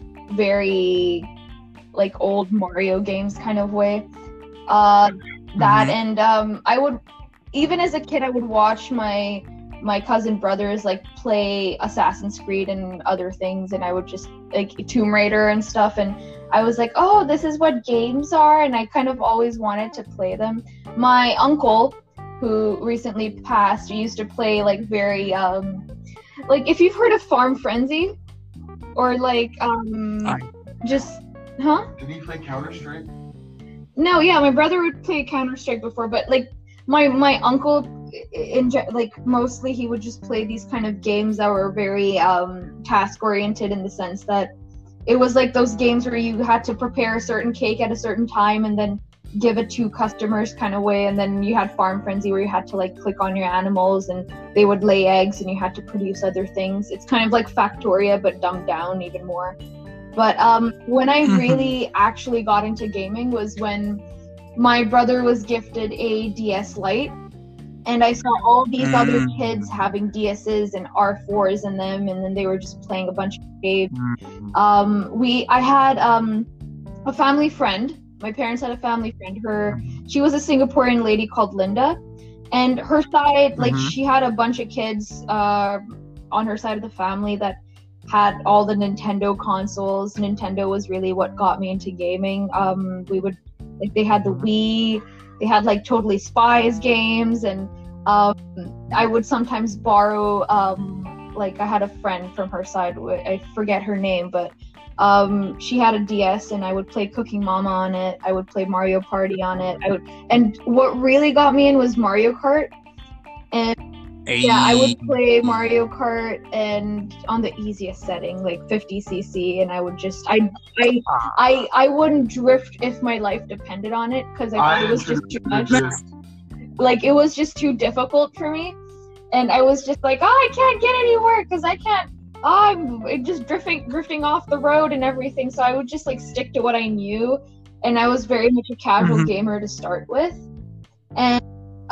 very like old Mario games kind of way. Uh, that Mhm. and um, I would, even as a kid, I would watch my my cousin brothers like play Assassin's Creed and other things, and I would just like Tomb Raider and stuff, and I was like, oh, this is what games are, and I kind of always wanted to play them. My uncle, who recently passed, used to play like very um, like if you've heard of Farm Frenzy, or like um, I- just huh. Did he play Counter Strike? No, yeah, my brother would play Counter Strike before, but like my my uncle, in ge- like mostly he would just play these kind of games that were very um, task oriented, in the sense that it was like those games where you had to prepare a certain cake at a certain time and then give it to customers kind of way, and then you had Farm Frenzy where you had to like click on your animals and they would lay eggs and you had to produce other things. It's kind of like Factoria but dumbed down even more. But um, when I Mhm. really actually got into gaming was when my brother was gifted a D S Lite, and I saw all these other Mm. kids having D S's and R fours in them, and then they were just playing a bunch of games. Mhm. Um, we, I had um, a family friend. My parents had a family friend. Her, she was a Singaporean lady called Linda, and her side, like Mhm. she had a bunch of kids uh, on her side of the family that had all the Nintendo consoles. Nintendo was really what got me into gaming. Um, we would, like, they had the Wii, they had like Totally Spies games, and um, I would sometimes borrow, um, like I had a friend from her side, I forget her name, but um, she had a D S, and I would play Cooking Mama on it. I would play Mario Party on it. I would, and what really got me in was Mario Kart. And yeah, I would play Mario Kart and on the easiest setting, like fifty c c, and I would just, I, I, I, I wouldn't drift if my life depended on it, because I thought it was just too much. Like it was just too difficult for me, and I was just like, oh, I can't get anywhere because I can't. Oh, I'm just drifting, drifting off the road and everything. So I would just like stick to what I knew, and I was very much a casual Mhm. gamer to start with, and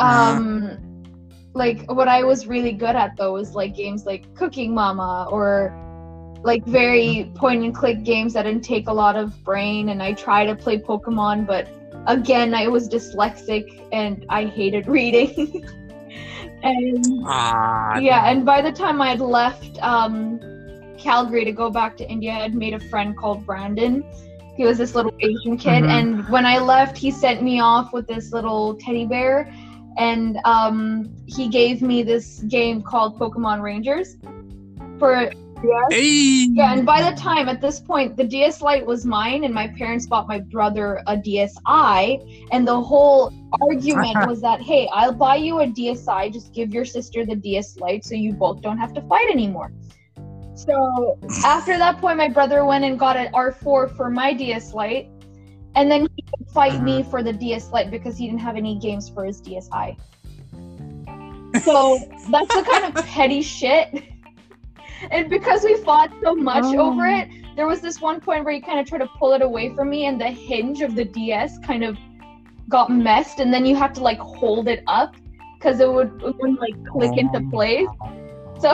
um. Like what I was really good at though was like games like Cooking Mama, or like very point and click games that didn't take a lot of brain. And I tried to play Pokemon, but again, I was dyslexic and I hated reading. and Ah, yeah, and by the time I had left um, Calgary to go back to India, I had made a friend called Brandon. He was this little Asian kid, Mhm. and when I left, he sent me off with this little teddy bear. And um, he gave me this game called Pokemon Rangers for Hey. yeah. And by the time at this point, the D S Lite was mine, and my parents bought my brother a D S I. And the whole argument was that, hey, I'll buy you a D S I, just give your sister the D S Lite so you both don't have to fight anymore. So after that point, my brother went and got an R four for my D S Lite. And then he would fight me for the D S Lite because he didn't have any games for his D S I. So that's the kind of petty shit. And because we fought so much Oh. over it, there was this one point where he kind of tried to pull it away from me, and the hinge of the D S kind of got messed, and then you have to like hold it up because it would it wouldn't like click into place. So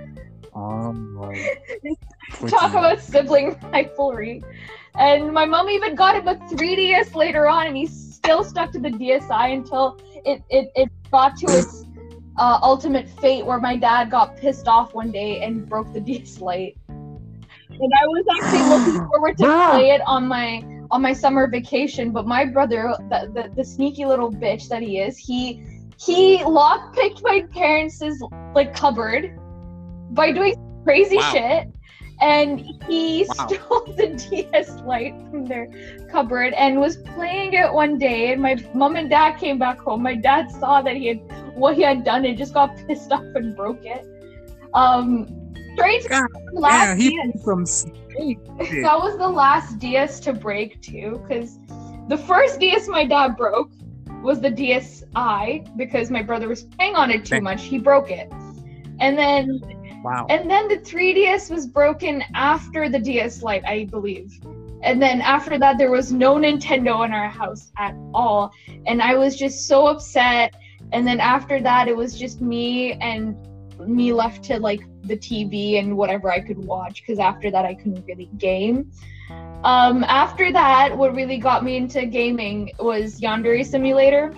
Um, talk about sibling rivalry. And my mom even got him a three D S later on, and he's still stuck to the D S I until it it, it got to its uh, ultimate fate, where my dad got pissed off one day and broke the D S Lite. And I was actually looking forward to play it on my on my summer vacation, but my brother, the, the, the sneaky little bitch that he is, he he lockpicked my parents' like cupboard by doing crazy Wow. shit, and he Wow. stole the D S Lite from their cupboard and was playing it one day, and my mom and dad came back home. My dad saw that he had what he had done and just got pissed off and broke it. Um, strange God last damn, he D S. put some snake shit. That was the last D S to break too, because the first D S my dad broke was the D S I, because my brother was playing on it too Thank- much. He broke it, and then Wow. and then the three D S was broken after the D S Lite, I believe. And then after that, there was no Nintendo in our house at all, and I was just so upset. And then after that, it was just me and me left to like the T V and whatever I could watch, because after that I couldn't really game. Um, after that, what really got me into gaming was Yandere Simulator.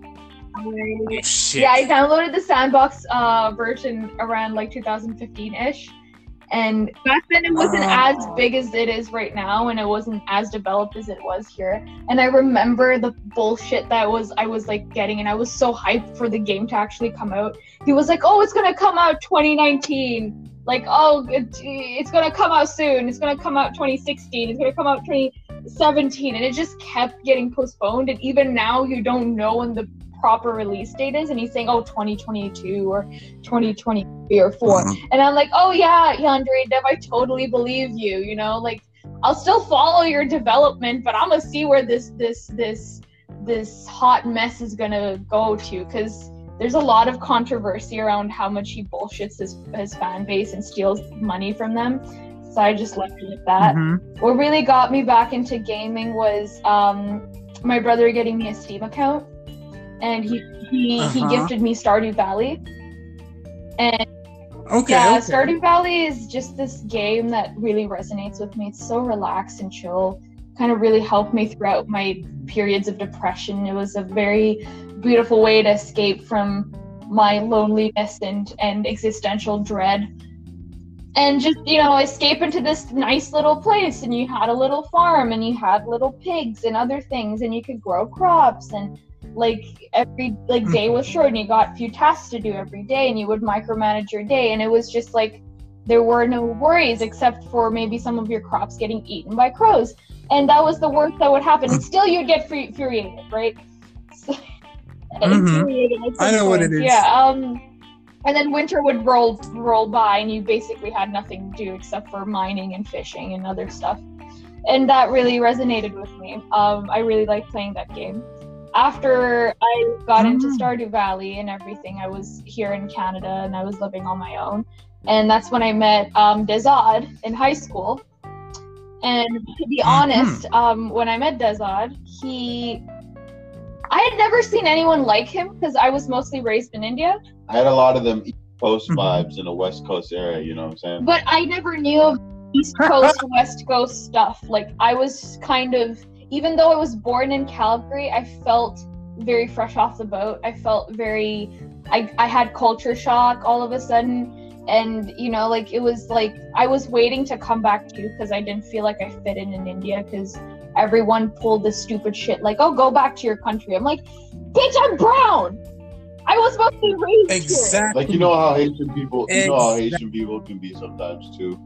I- Shit. yeah, I downloaded the Sandbox uh, version around like two thousand fifteen-ish. And back then it wasn't Oh. as big as it is right now, and it wasn't as developed as it was here. And I remember the bullshit that was I was like getting, and I was so hyped for the game to actually come out. He was like, "Oh, it's gonna come out twenty nineteen." Like, "Oh, it, it's gonna come out soon. It's gonna come out twenty sixteen. It's gonna come out twenty seventeen," and it just kept getting postponed. And even now, you don't know when the proper release date is, and he's saying, "Oh, twenty twenty-two or twenty twenty-three or four." Mhm. And I'm like, "Oh yeah, Yandere Dev, I totally believe you. You know, like I'll still follow your development, but I'm gonna see where this this this this hot mess is gonna go to, because there's a lot of controversy around how much he bullshits his his fan base and steals money from them." So I just left it at that. Mhm. What really got me back into gaming was um, my brother getting me a Steam account, and he he, he Uh-huh. gifted me Stardew Valley. And Okay. yeah, okay. Stardew Valley is just this game that really resonates with me. It's so relaxed and chill. Kind of really helped me throughout my periods of depression. It was a very beautiful way to escape from my loneliness and, and existential dread. And just, you know, escape into this nice little place, and you had a little farm, and you had little pigs and other things, and you could grow crops, and like every like day was short, and you got a few tasks to do every day, and you would micromanage your day, and it was just like there were no worries except for maybe some of your crops getting eaten by crows, and that was the worst that would happen, and still you'd get free- infuriated, right? So, Mhm. infuriated at some I know what it point. is. Yeah. Um, and then winter would roll roll by, and you basically had nothing to do except for mining and fishing and other stuff, and that really resonated with me. Um, I really liked playing that game. After I got into Mm. Stardew Valley and everything, I was here in Canada and I was living on my own. And that's when I met um, Dezad in high school. And to be honest, um, when I met Dezad, he... I had never seen anyone like him because I was mostly raised in India. I had a lot of them East Coast Mhm. vibes in the West Coast area, you know what I'm saying? But I never knew of East Coast, West Coast stuff. Like, I was kind of... Even though I was born in Calgary, I felt very fresh off the boat. I felt very... I, I had culture shock all of a sudden. And, you know, like, it was like... I was waiting to come back too because I didn't feel like I fit in in India because everyone pulled this stupid shit like, oh, go back to your country. I'm like, bitch, I'm brown! I was mostly raised here. Exactly. Like, you know how Haitian people, you know how Exactly. Haitian people can be sometimes too.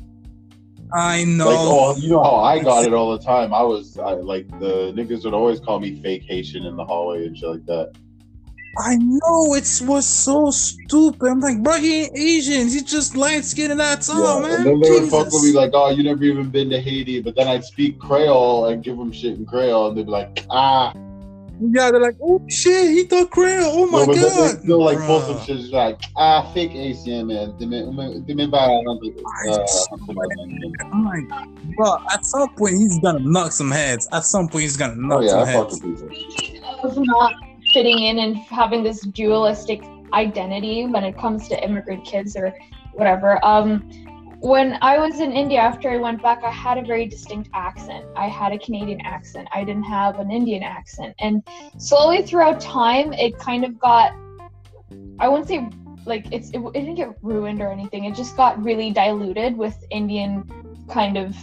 I know. Like, oh, you know how I got it all the time. I was I, like, the niggas would always call me fake Haitian in the hallway and shit like that. I know, it was so stupid. I'm like, bro, he ain't Asian. He's just light skinned and that's all, Yeah, man. and then they would fuck Jesus. with me like, oh, you never even been to Haiti. But then I'd speak Creole and give them shit in Creole, and they'd be like, ah. Yeah, they're like, oh shit, he thought Creole. Oh my No, but then god. they still like pull Bruh. some shit. It's like, ah, fake Asian, man. They may- they may buy a hundred, uh, I'm like, bro, at some point he's gonna knock some heads. At some point he's gonna knock Oh, yeah, some I fuck heads. with people. of not fitting in and having this dualistic identity when it comes to immigrant kids or whatever. Um, when I was in India, after I went back, I had a very distinct accent. I had a Canadian accent. I didn't have an Indian accent. And slowly throughout time, it kind of got, I wouldn't say like it's, it, it didn't get ruined or anything. It just got really diluted with Indian kind of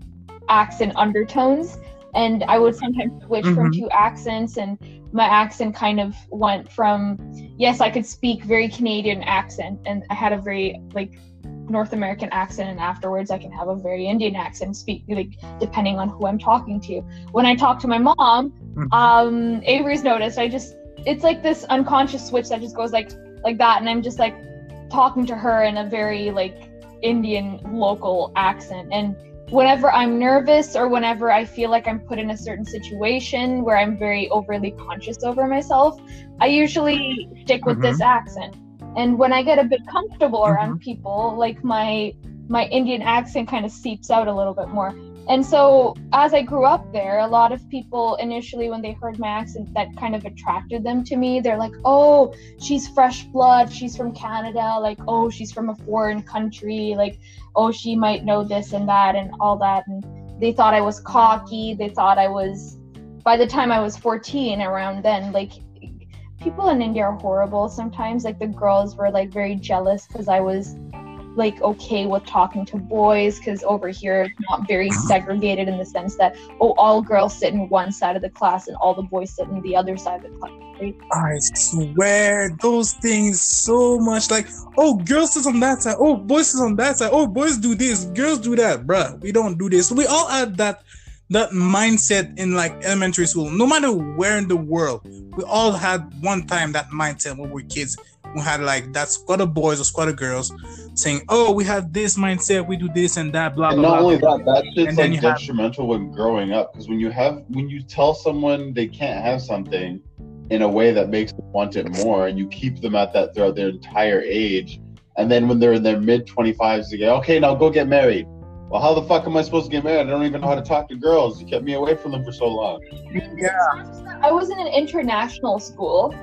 accent undertones. And I would sometimes switch mm-hmm. from two accents, and my accent kind of went from, yes, I could speak very Canadian accent, and I had a very like North American accent, and afterwards I can have a very Indian accent, speak like depending on who I'm talking to. When I talk to my mom, mm-hmm. um, Avery's noticed, I just, it's like this unconscious switch that just goes like like that, and I'm just like talking to her in a very like Indian local accent. And whenever I'm nervous or whenever I feel like I'm put in a certain situation where I'm very overly conscious over myself, I usually stick with mm-hmm. this accent. And when I get a bit comfortable mm-hmm. around people, like my my Indian accent kind of seeps out a little bit more. And so as I grew up there, a lot of people initially, when they heard my accent, that kind of attracted them to me. They're like, oh, she's fresh blood, she's from Canada, like, oh, she's from a foreign country, like, oh, she might know this and that and all that. And they thought I was cocky. They thought I was, by the time I was fourteen, around then, like, people in India are horrible sometimes. Like, the girls were like very jealous because I was like okay with talking to boys, because over here it's not very segregated in the sense that, oh, all girls sit in one side of the class and all the boys sit in the other side of the class, right? I swear those things so much, like, oh, girls sit on that side, oh, boys sit on that side, oh, boys do this, girls do that. Bruh, we don't do this. We all had that that mindset in like elementary school. No matter where in the world, we all had one time that mindset when we were kids. We had like that squad of boys or squad of girls saying, oh, we have this mindset, we do this and that, blah, and blah, not blah. only that, that shit's like have... detrimental when growing up, because when you have, when you tell someone they can't have something in a way that makes them want it more, and you keep them at that throughout their entire age, and then when they're in their mid twenty-fives, you go, okay, now go get married. Well, how the fuck am I supposed to get married? I don't even know how to talk to girls. You kept me away from them for so long. Yeah. I was in an international school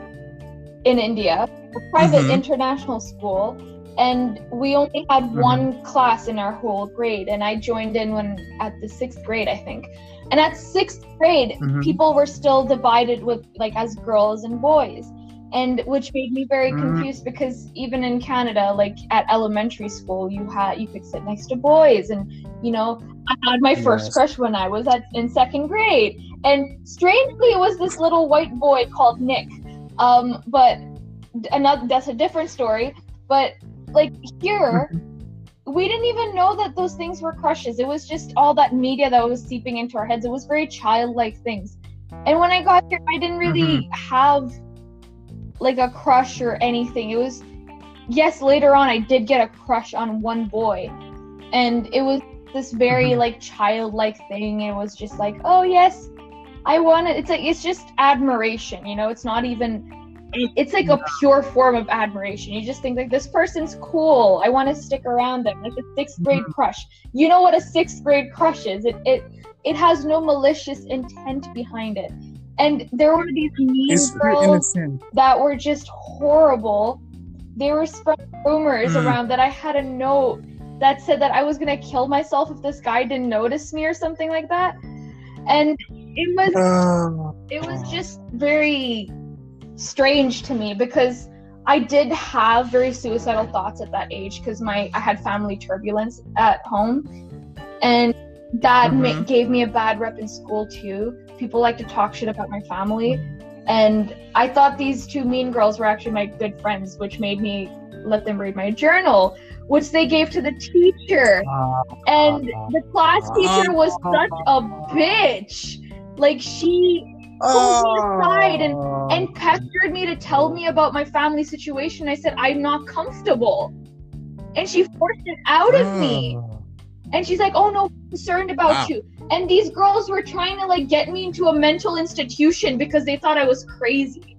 in India, a private mm-hmm. international school, and we only had mm-hmm. one class in our whole grade, and I joined in when at the sixth grade, I think. And at sixth grade, mm-hmm. people were still divided with like as girls and boys, and which made me very mm-hmm. confused, because even in Canada, like at elementary school, you had you could sit next to boys, and you know, I had my first yes. crush when I was at in second grade, and strangely, it was this little white boy called Nick. Um, but another, that's a different story. But like here, we didn't even know that those things were crushes. It was just all that media that was seeping into our heads. It was very childlike things. And when I got here, I didn't really mm-hmm. have like a crush or anything. It was, yes, later on I did get a crush on one boy, and it was this very mm-hmm. like childlike thing. It was just like, oh yes, I want it. It's like, it's just admiration, you know, it's not even, it's like a pure form of admiration. You just think like, this person's cool, I want to stick around them, like a sixth grade crush. You know what a sixth grade crush is? It it it has no malicious intent behind it. And there were these mean it's girls that were just horrible. They were spreading rumors mm. around that I had a note that said that I was gonna kill myself if this guy didn't notice me or something like that. And it was uh, it was just very strange to me, because I did have very suicidal thoughts at that age, because my I had family turbulence at home, and that mm-hmm. ma- gave me a bad rep in school too. People like to talk shit about my family, and I thought these two mean girls were actually my good friends, which made me let them read my journal, which they gave to the teacher. Uh, and the class teacher was such a bitch. Like, she pulled me aside and, and pestered me to tell me about my family situation. I said, I'm not comfortable. And she forced it out of me. And she's like, oh no, I'm concerned about wow. you. And these girls were trying to like get me into a mental institution because they thought I was crazy.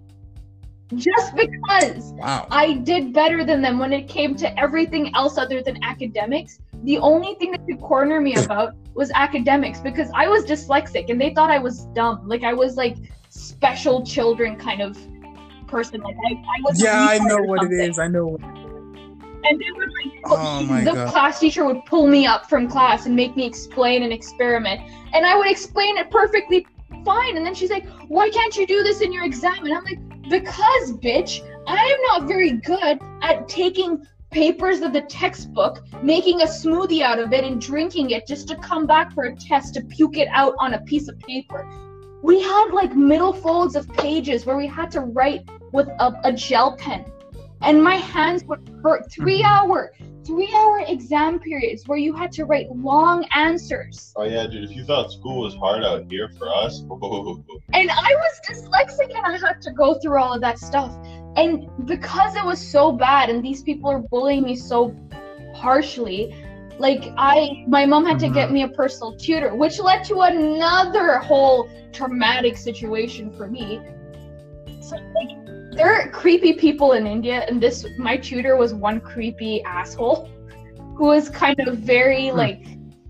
Just because wow. I did better than them when it came to everything else other than academics. The only thing that could corner me about was academics, because I was dyslexic and they thought I was dumb. Like, I was like special children kind of person. Like I, I was Yeah, I know or what it something. is. I know. And they would like, Oh my the God. class teacher would pull me up from class and make me explain an experiment, and I would explain it perfectly fine. And then she's like, "Why can't you do this in your exam?" And I'm like, "Because, bitch, I am not very good at taking papers of the textbook, making a smoothie out of it, and drinking it just to come back for a test to puke it out on a piece of paper." We had like middle folds of pages where we had to write with a, a gel pen. And my hands would hurt. Three hour, three hour exam periods where you had to write long answers. Oh yeah, dude. If you thought school was hard out here for us, And I was dyslexic and I had to go through all of that stuff. And because it was so bad and these people are bullying me so harshly, like I, my mom had to get me a personal tutor, which led to another whole traumatic situation for me. So like, there are creepy people in India, and this, my tutor was one creepy asshole who was kind of very Hmm. like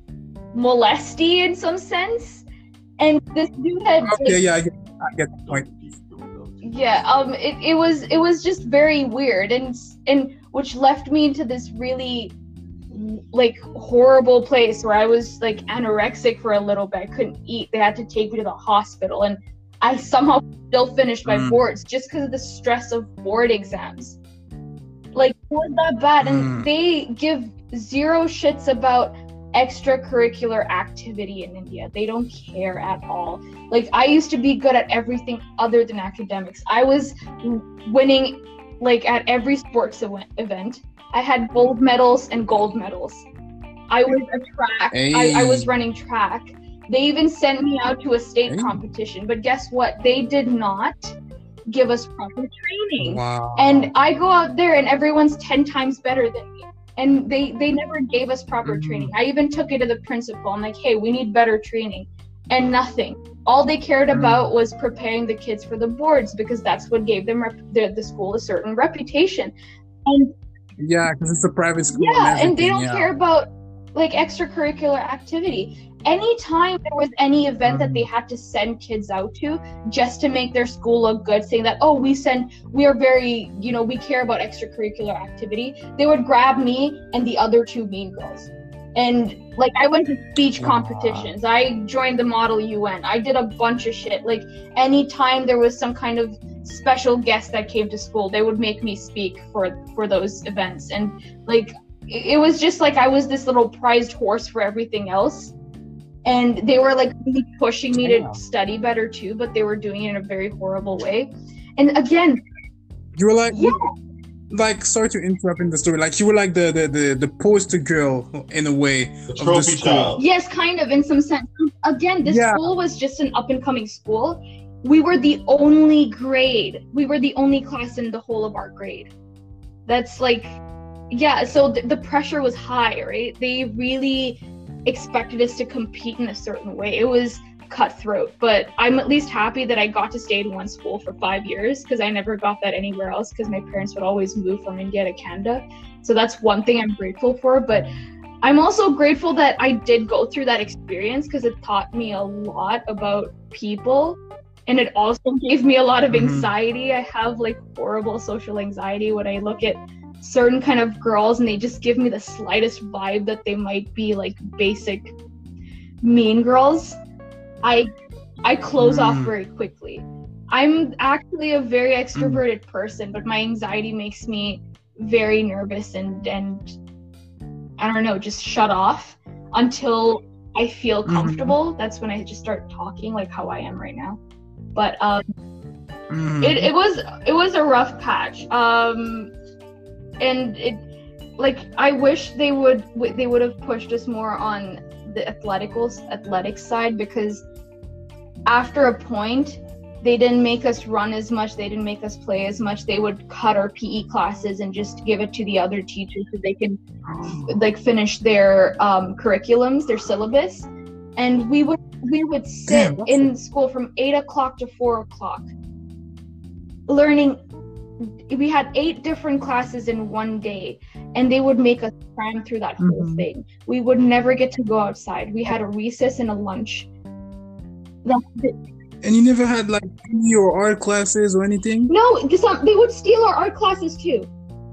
molesty in some sense. And this dude had Okay, yeah, I get, I get the point. yeah, um it, it was it was just very weird, and and which left me into this really like horrible place where I was like anorexic for a little bit. I couldn't eat. They had to take me to the hospital, and I somehow still finished my Mm. boards just because of the stress of board exams. Like, it was that bad. Mm. And they give zero shits about extracurricular activity in India. They don't care at all. Like, I used to be good at everything other than academics. I was winning like at every sports ev- event. I had gold medals and gold medals. I was a track. I, I was Hey. running track. They even sent me out to a state Hey. competition, but guess what? They did not give us proper training. Wow. And I go out there and everyone's ten times better than me. And they, they never gave us proper Mhm. training. I even took it to the principal. I'm like, hey, we need better training. And nothing. All they cared Mhm. about was preparing the kids for the boards because that's what gave them rep- the, the school a certain reputation. And Yeah, because it's a private school. yeah, and, and they everything, don't yeah. care about like extracurricular activity. Anytime there was any event that they had to send kids out to just to make their school look good, saying that, oh, we send, we are very, you know, we care about extracurricular activity, they would grab me and the other two mean girls. And like, I went to speech Wow. competitions. I joined the Model U N. I did a bunch of shit. Like, anytime there was some kind of special guest that came to school, they would make me speak for for those events. And like, it it was just like I was this little prized horse for everything else. And they were like really pushing me Yeah. to study better too, but they were doing it in a very horrible way. And again, You were like, yeah, like, sorry to interrupt in the story. Like, you were like the the the, the poster girl in a way The of the trophy school. child. yes, kind of in some sense. Again, this Yeah. school was just an up and coming school. We were the only grade. We were the only class in the whole of our grade. That's like, yeah, so th- the pressure was high, right? They really expected us to compete in a certain way. It was cutthroat, but I'm at least happy that I got to stay in one school for five years because I never got that anywhere else because my parents would always move from India to Canada. So that's one thing I'm grateful for. But I'm also grateful that I did go through that experience because it taught me a lot about people. And it also gave me a lot of Mhm. anxiety. I have like horrible social anxiety when I look at certain kind of girls and they just give me the slightest vibe that they might be like basic mean girls. I I close off Mm. very quickly. I'm actually a very extroverted person, but my anxiety makes me very nervous and and I don't know, just shut off until I feel Mhm. comfortable. That's when I just start talking like how I am right now. But um Mhm. it, it was it was a rough patch. Um and it like I wish they would w- they would have pushed us more on the athleticals athletics side, because after a point they didn't make us run as much, they didn't make us play as much. They would cut our P E classes and just give it to the other teachers so they can like finish their um, curriculums, their syllabus. And we would we would sit Damn, that's in school from eight o'clock to four o'clock learning. We had eight different classes in one day, and they would make us cram through that whole Mhm. thing. We would never get to go outside. We had a recess and a lunch. That's it. And you never had like P E or art classes or anything? No, some, they would steal our art classes too.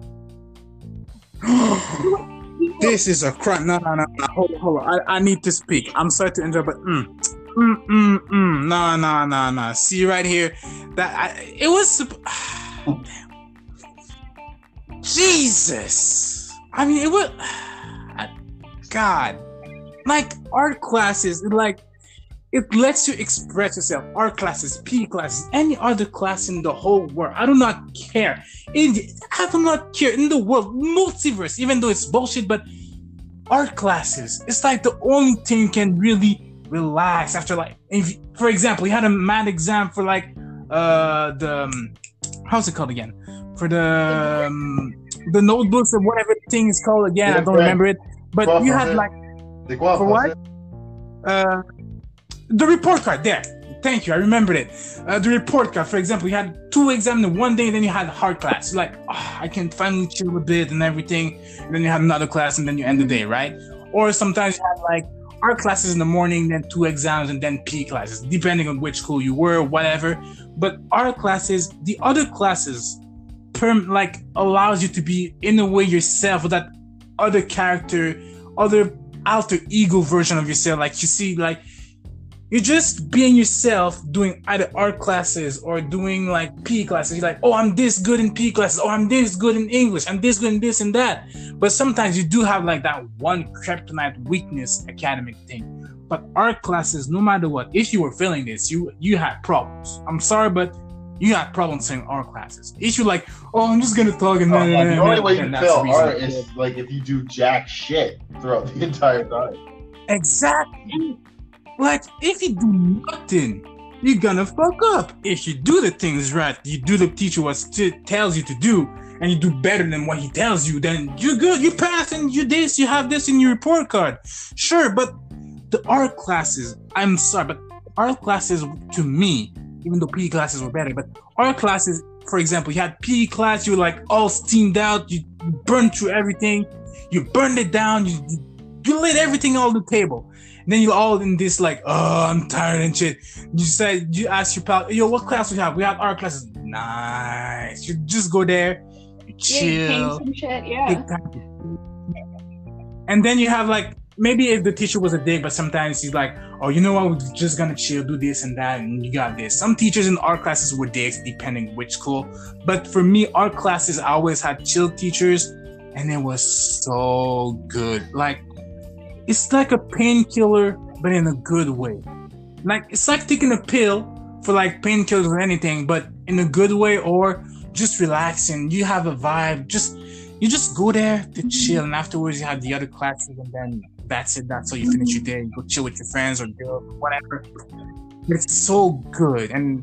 This is a crime. No, no, no, no. Hold on, hold on. I, I need to speak. I'm sorry to interrupt, but mm, mm, mm, mm. No, no, no, no. See right here, that I, it was. Supp- Damn. Jesus. I mean, it was. God, like art classes, like it lets you express yourself. Art classes, P E classes, any other class in the whole world. I do not care. In the, I do not care in the world, multiverse, even though it's bullshit, but art classes, it's like the only thing you can really relax after. Like, if, for example, you had a math exam for like uh the um, how's it called again? For the um, the notebooks or whatever the thing is called again. I don't remember it. But you had like for what? Uh, the report card. There. Thank you. I remembered it. Uh, the report card. For example, you had two exams in one day, and then you had hard class. Like, oh, I can finally chill a bit and everything. And then you had another class, and then you end the day, right? Or sometimes you had like art classes in the morning, then two exams, and then P E classes, depending on which school you were, whatever. But art classes, the other classes, perm like allows you to be in a way yourself with that other character, other alter ego version of yourself. Like you see, like you're just being yourself doing either art classes or doing like P E classes. You're like, oh, I'm this good in P E classes. Oh, I'm this good in English. I'm this good in this and that. But sometimes you do have like that one kryptonite weakness academic thing. But art classes, no matter what, if you were feeling this, you you had problems. I'm sorry, but you had problems in art classes. If you're like, oh, I'm just gonna talk and then oh, the only way you then can that's fail the reason. art is like if you do jack shit throughout the entire time. Exactly. Like if you do nothing, you're gonna fuck up. If you do the things right, you do the teacher what t- tells you to do, and you do better than what he tells you, then you're good. You pass and you this, you have this in your report card. Sure, but the art classes, I'm sorry, but art classes to me, even though P E classes were better, but art classes, for example, you had P E class, you were like all steamed out, you burned through everything, you burned it down, you you laid everything on the table. And then you're all in this like, oh, I'm tired and shit. You said, you ask your pal, yo, what class we have? We have art classes. Nice. You just go there, you chill. Yeah, you some shit, yeah. Take time. And then you have like, maybe if the teacher was a dick, but sometimes he's like, oh, you know what, we're just gonna chill, do this and that, and you got this. Some teachers in art classes were dicks, depending which school. But for me, art classes, I always had chill teachers, and it was so good. Like, it's like a painkiller, but in a good way. Like, it's like taking a pill for like painkillers or anything, but in a good way, or just relaxing. You have a vibe, just you just go there to chill, and afterwards you have the other classes, and then that's it. That's how you finish your day. You go chill with your friends or girl, whatever. It's so good, and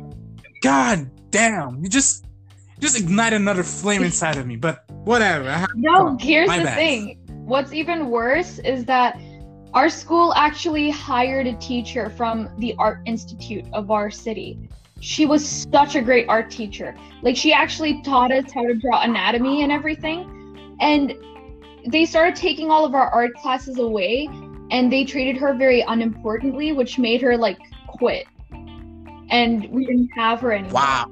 god damn, you just just ignite another flame inside of me. But whatever. I have No, here's My the bad. thing. What's even worse is that our school actually hired a teacher from the Art Institute of our city. She was such a great art teacher. Like, she actually taught us how to draw anatomy and everything. And they started taking all of our art classes away, and they treated her very unimportantly, which made her like quit. And we didn't have her anymore. Wow.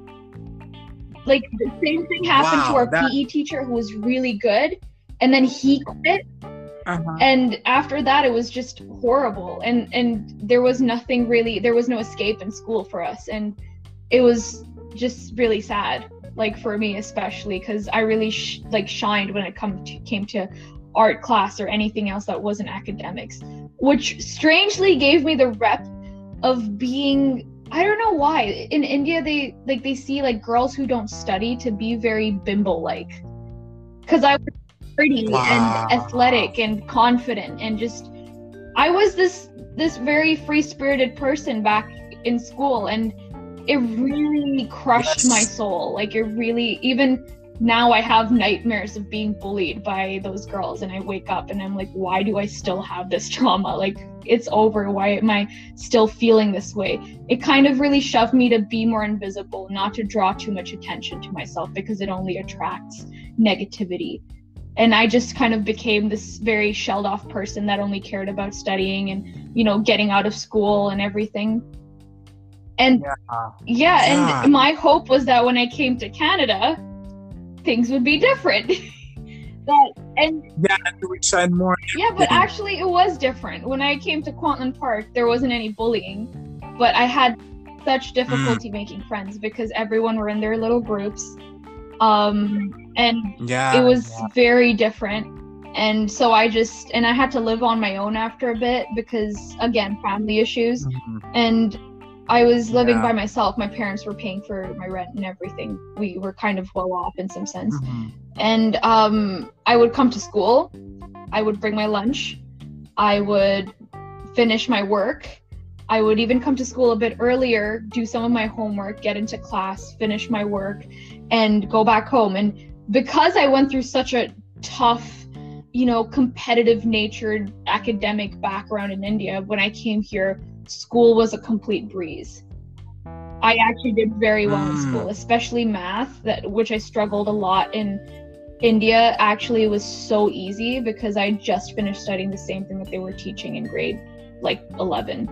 Like, the same thing happened Wow, to our that- P E teacher, who was really good, and then he quit. Uh-huh. And after that, it was just horrible, and and there was nothing really, there was no escape in school for us, and it was just really sad, like for me especially, because I really sh- like shined when it come to, came to art class or anything else that wasn't academics, which strangely gave me the rep of being, I don't know why, in India they like they see like girls who don't study to be very bimbo like, because I was pretty Wow. and athletic and confident, and just I was this this very free-spirited person back in school, and it really crushed Yes. my soul. Like, it really, even now I have nightmares of being bullied by those girls, and I wake up and I'm like, why do I still have this trauma? Like, it's over. Why am I still feeling this way? It kind of really shoved me to be more invisible, not to draw too much attention to myself, because it only attracts negativity. And I just kind of became this very shelled off person that only cared about studying and, you know, getting out of school and everything. And Yeah. yeah, Yeah. and my hope was that when I came to Canada, things would be different. that and Yeah, which I more. yeah, but actually it was different. When I came to Kwantlen Park, there wasn't any bullying, but I had such difficulty Mm. making friends because everyone were in their little groups. Um, and Yeah. it was yeah. very different. And so I just, and I had to live on my own after a bit because, again, family issues. Mhm. And I was living Yeah. by myself. My parents were paying for my rent and everything. We were kind of well off in some sense. Mhm. And um, I would come to school. I would bring my lunch. I would finish my work. I would even come to school a bit earlier, do some of my homework, get into class, finish my work, and go back home. And because I went through such a tough, you know, competitive natured academic background in India, when I came here, school was a complete breeze. I actually did very well in Mm. school, especially math, that which I struggled a lot in India. Actually, was so easy because I just finished studying the same thing that they were teaching in grade like eleven,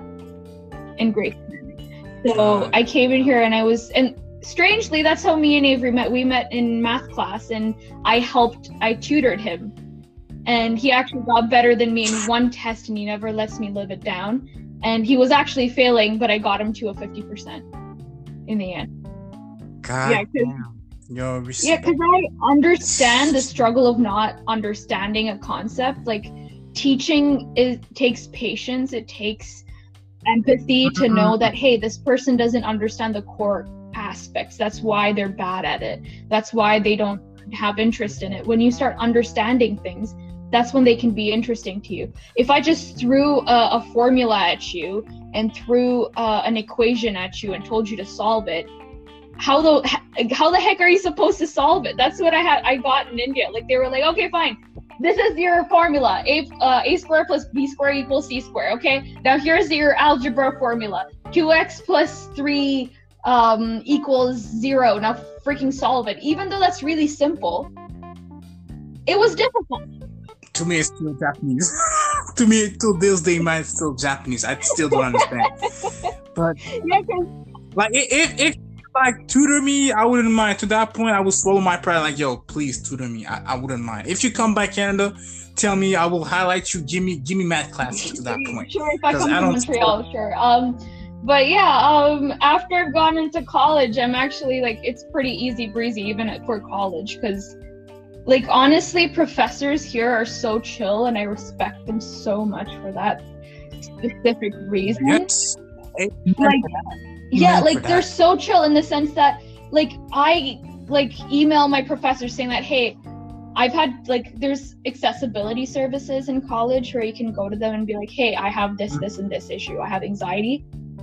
in grade ten. So I came in here and I was, and strangely, that's how me and Avery met. We met in math class, and I helped, I tutored him, and he actually got better than me in one test, and he never lets me live it down. And he was actually failing, but I got him to a fifty percent in the end. God Yeah, 'cause- damn. Yo, Yeah, respect. because I understand the struggle of not understanding a concept. Like, teaching is takes patience. It takes empathy to know that, hey, this person doesn't understand the core aspects. That's why they're bad at it. That's why they don't have interest in it. When you start understanding things, that's when they can be interesting to you. If I just threw a, a formula at you and threw uh, an equation at you and told you to solve it, how the how the heck are you supposed to solve it? That's what I had. I got in India. Like, they were like, okay, fine. This is your formula. A uh, a squared plus b squared equals c squared. Okay. Now here's your algebra formula. two x plus three um, equals zero. Now freaking solve it. Even though that's really simple, it was difficult. To me, it's still Japanese. To me, till this day, man, it's still Japanese. I still don't understand. But Yeah, 'cause like, i- if if like tutor me, I wouldn't mind. To that point, I would swallow my pride. Like, yo, please tutor me. I, I wouldn't mind. If you come back Canada, tell me. I will highlight you. Give me give me math classes to that point. Sure, if I 'Cause come I to don't- Montreal, sure. Um, but yeah, um, after I've gone into college, I'm actually like, it's pretty easy breezy even for college, because like, honestly, professors here are so chill, and I respect them so much for that specific reason. Yes. Amen Like, for that. yeah, Amen like for they're that. so chill in the sense that, like, I like email my professor saying that, hey, I've had, like, there's accessibility services in college where you can go to them and be like, hey, I have this, this, and this issue. I have anxiety.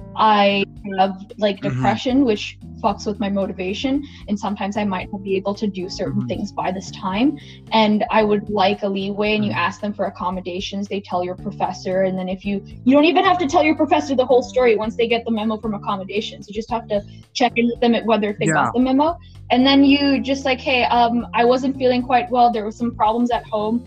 I have like Mhm. depression, which fucks with my motivation, and sometimes I might not be able to do certain Mhm. things by this time, and I would like a leeway. And you Mhm. ask them for accommodations. They tell your professor, and then if you you don't even have to tell your professor the whole story once they get the memo from accommodations. You just have to check in with them at whether they Yeah. got the memo, and then you just like, hey, um, I wasn't feeling quite well. There were some problems at home.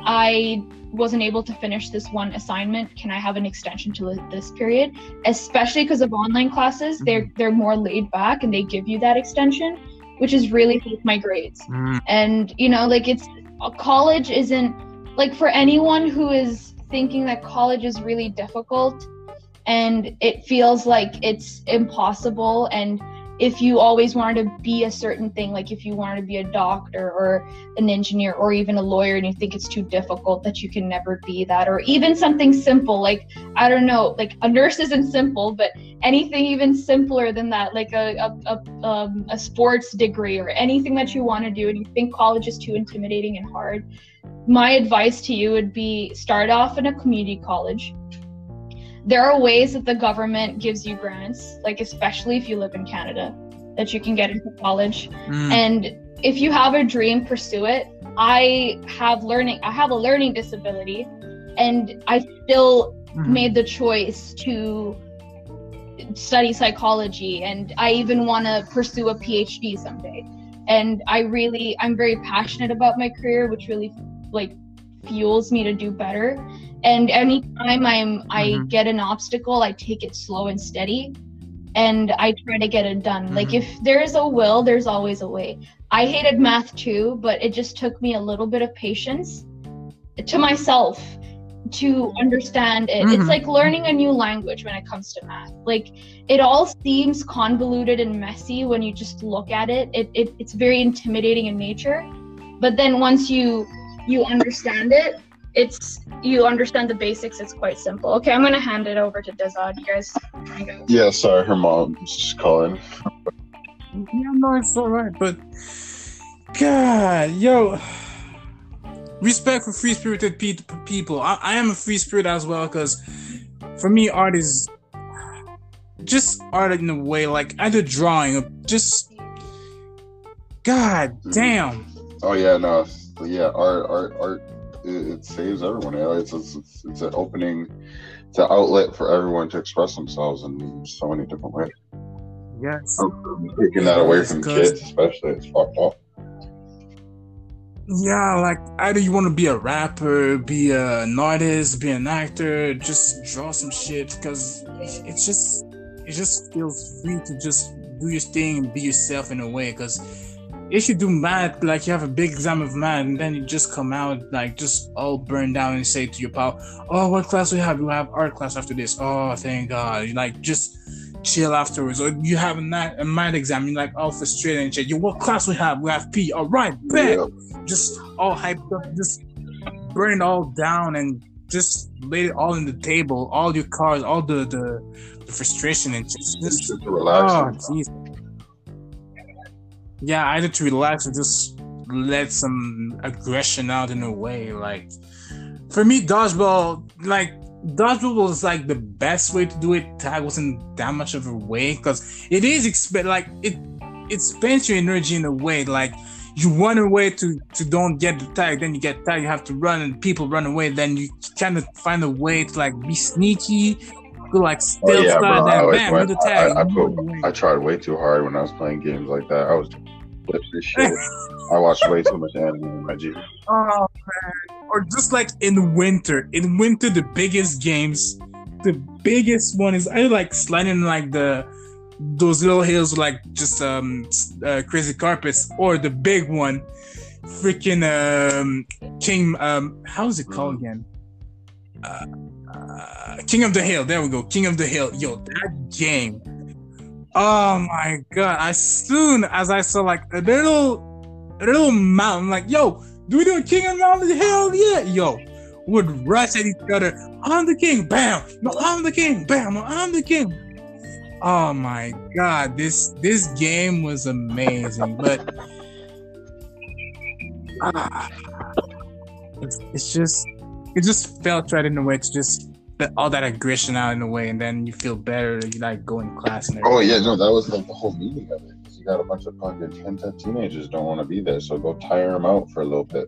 I wasn't able to finish this one assignment. Can I have an extension to this period? Especially because of online classes, they're they're more laid back and they give you that extension, which is really helped my grades. Mm. And you know, like, it's college isn't like, for anyone who is thinking that college is really difficult and it feels like it's impossible, and if you always wanted to be a certain thing, like if you wanted to be a doctor or an engineer or even a lawyer, and you think it's too difficult that you can never be that, or even something simple like, I don't know, like a nurse isn't simple, but anything even simpler than that, like a a, a, um, a sports degree or anything that you want to do, and you think college is too intimidating and hard, my advice to you would be, start off in a community college. There are ways that the government gives you grants, like especially if you live in Canada, that you can get into college. Mm. And if you have a dream, pursue it. I have learning, I have a learning disability, and I still Mhm. made the choice to study psychology, and I even want to pursue a PhD someday. And I really, I'm very passionate about my career, which really like fuels me to do better. And anytime I'm, I Mhm. get an obstacle, I take it slow and steady. and I try to get it done. Mhm. Like if there is a will, there's always a way. I hated math too, but it just took me a little bit of patience to myself to understand it. Mhm. It's like learning a new language when it comes to math. Like it all seems convoluted and messy when you just look at it. It, it it's very intimidating in nature. But then once you you understand it, it's you understand the basics, it's quite simple. Okay, I'm gonna hand it over to Dezad. You guys you go. Yeah, sorry, her mom's just calling. Yeah, no, it's all right. But God, yo, respect for free spirited pe- people. I, I am a free spirit as well, because for me, art is just art in a way, like either drawing or just. God damn. Oh yeah, no, yeah, art, art, art. It, it saves everyone. You know? It's, it's it's it's an opening, it's an outlet for everyone to express themselves in so many different ways. Yes. Taking that away Yes, from 'cause- kids, especially, it's fucked up. Yeah, like either you want to be a rapper, be a, an artist, be an actor, just draw some shit, because it's just it just feels free to just do your thing and be yourself in a way. Because if you do math, like you have a big exam of math, and then you just come out like just all burned down and say to your pal, "Oh, what class we have? We have art class after this. Oh, thank God!" You like just chill afterwards. Or you have a, math, a math exam, you're like all frustrated and shit. Yo, what class we have? We have P. All right, bet. Yeah. Just all hyped up, just burn it all down and just lay it all in the table, all your cards, all the the, the frustration and just, It's just just relaxing. oh jeez. Yeah, either to relax or just let some aggression out in a way. Like for me, dodgeball, like dodgeball was like the best way to do it. Tag wasn't that much of a way because it is exp- like it it spends your energy in a way. Like you run away to to don't get the tag, then you get tagged, you have to run and people run away, then you kind of find a way to like be sneaky, go like Oh stealth yeah, style, bro. I, then always bam, went, do the I, tag. I, I put, I tried way too hard when I was playing games like that. I was literally shit. I watched way too much anime in my G. Oh man. Or just like in winter. In winter, the biggest games, the biggest one is either like sliding like the those little hills like just um uh, crazy carpets, or the big one, freaking um King um how's it called again? Uh, uh, King of the Hill. There we go. King of the Hill. Yo, that game. Oh my god! As soon as I saw like a little, a little mountain, like yo, do we do a King of Mountain? Hell yeah, yo, would rush at each other. I'm the king, bam! No, I'm the king, bam! No, I'm the king. Oh my god, this this game was amazing, but ah, it's, it's just it just felt right in a way to just let all that aggression out in a way, and then you feel better. You like go in class and everything. Oh yeah, no, that was like the whole meaning of it. Because you got a bunch of fucking ten, ten teenagers don't want to be there, so go tire them out for a little bit.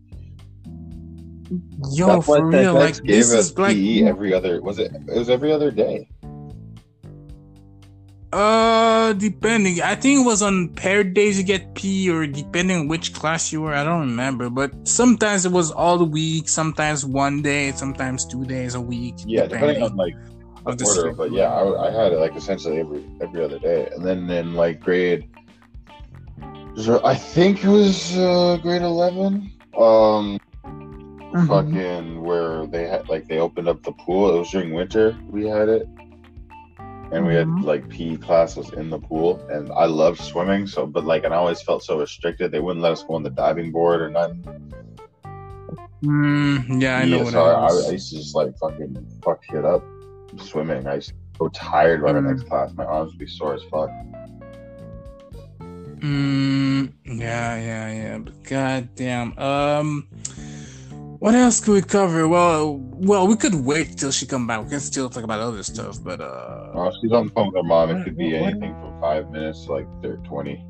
Yo, That's for what the real, like X gave this us is like P E every other. Was it? It was every other day. uh depending. I think it was on paired days you get P, or depending on which class you were. I don't remember, but sometimes it was all the week. Sometimes one day. Sometimes two days a week. Yeah, depending on like of the order. stream. But yeah, I, I had it like essentially every every other day, and then in like grade, so I think it was uh, grade eleven. Um. Mhm. Fucking where they had like they opened up the pool. It was during winter. We had it, and we had Mhm. like P E class was in the pool, and I loved swimming. So, but like, and I always felt so restricted. They wouldn't let us go on the diving board or nothing. Mm, yeah, I know yeah, what so it I, is. I used to just like fucking fuck shit up swimming. I used to be so tired by the Mm. next class. My arms would be sore as fuck. Mm, yeah, yeah, yeah. But goddamn. Um, what else could we cover? Well, well, we could wait till she come back. We can still talk about other stuff, but uh, Oh, she's on the phone with her mom. It could be What- what- anything from five minutes to like they're twenty.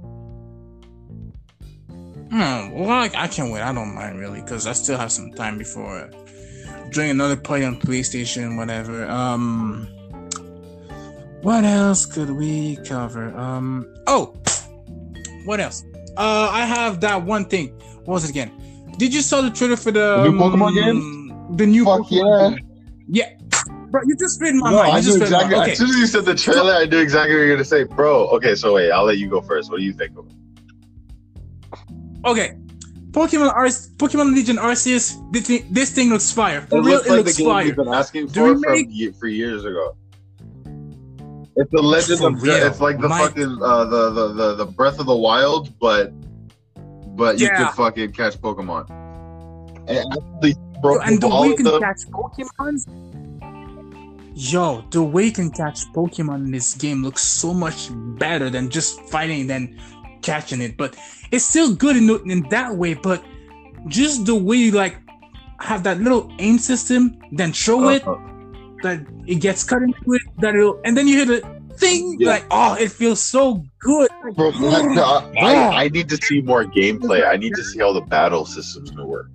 hmm, well, I, I can wait. I don't mind really, because I still have some time before uh, doing another play on PlayStation, whatever. Um, what else could we cover? Um, oh, what else? Uh, I have that one thing. What was it again? Did you saw the trailer for the The new Pokemon um, The new Fuck Pokemon yeah. game? Yeah. Bro, you just read my No, mind. I You knew just read my exactly. mind. As soon as you said the trailer, I knew exactly what you were gonna say, bro. Okay, so wait, I'll let you go first. What do you think of it? Okay. Pokemon Ar- Pokemon Legion Arceus, this thing, this thing looks fire. For It real, looks it like looks the game fire. you've been asking The for remake- from ye- for years ago. It's the Legend For of real. It's like the My- fucking uh, the, the the the Breath of the Wild, but but you Yeah. could fucking catch Pokemon. And actually Yo, broke and the all way you of can them. catch Pokemon, yo, the way you can catch Pokemon in this game looks so much better than just fighting than catching it. But it's still good in, in that way. But just the way you like have that little aim system, then throw it, Uh-huh. that it gets cut into it, that it'll, and then you hit a thing, Yeah. like oh, it feels so good. Like, Bro, I, yeah. I, I need to see more gameplay. I need to see how the battle system's gonna work.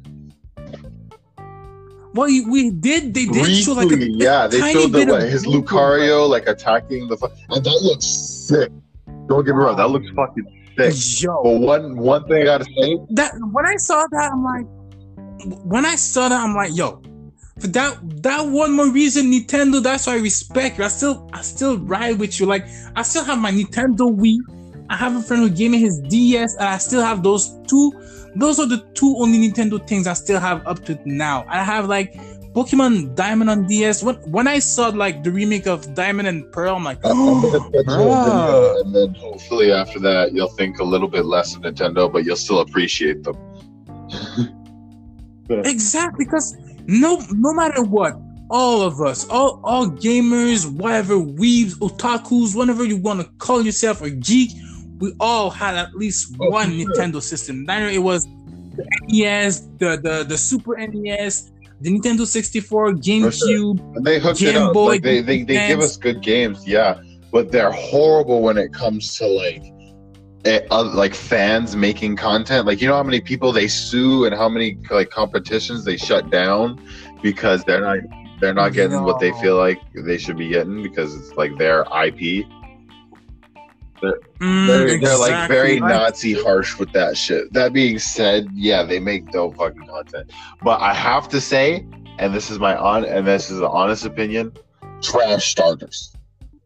Well, you- we did. They did show like a, Briefly, yeah, they tiny showed the, bit of what, his gameplay. Lucario like attacking the, fu- and that looks sick. Don't get me wrong, that looks fucking sick. Yo, But one one thing I gotta say, that when I saw that, I'm like, when I saw that, I'm like, yo, for that that one more reason, Nintendo. That's why I respect you. I still I still ride with you. Like I still have my Nintendo Wii. I have a friend who gave me his D S, and I still have those two. Those are the two only Nintendo things I still have up to now. I have like Pokemon Diamond on D S. When when I saw like the remake of Diamond and Pearl, I'm like, I'm gonna oh, send you a video, and then hopefully after that you'll think a little bit less of Nintendo, but you'll still appreciate them. exactly, because no no matter what, all of us, all all gamers, whatever, weebs, otakus, whatever you want to call yourself, or geek, we all had at least Oh, one for sure. Nintendo system. Either it was the N E S, the the the Super N E S, the Nintendo sixty-four, GameCube. And they hooked Game it up. Boy Like they, they, they give Advance. us good games, yeah, but they're horrible when it comes to like eh, uh, like fans making content. Like you know how many people they sue and how many like competitions they shut down because they're not they're not getting what they No. feel like they should be getting because it's like their I P. Mm, They're, they're like exactly. very I- Nazi harsh with that shit. That being said, yeah, they make dope fucking content. But I have to say, and this is my on and this is an honest opinion, trash starters.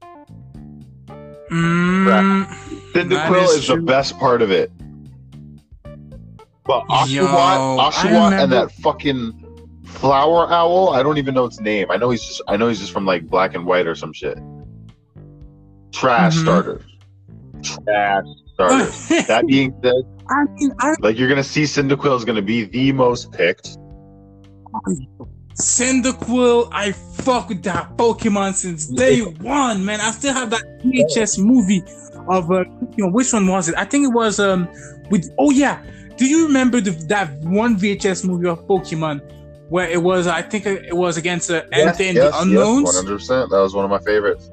Mm, Cyndaquil That is is, the true. best part of it. But Yo, Oshawott, I Oshawott and remember- that fucking flower owl, I don't even know its name. I know he's just I know he's just from like Black and White or some shit. Trash Mhm. starters. Trash starters. That being said, I mean, I like you're gonna see Cyndaquil is gonna be the most picked. Cyndaquil, I fuck with that Pokemon since day one, man. I still have that V H S movie of uh, you know, which one was it? I think it was um with oh yeah. Do you remember the, that one V H S movie of Pokemon where it was? I think it was against uh, Entei and the Unknowns. one hundred percent. That was one of my favorites.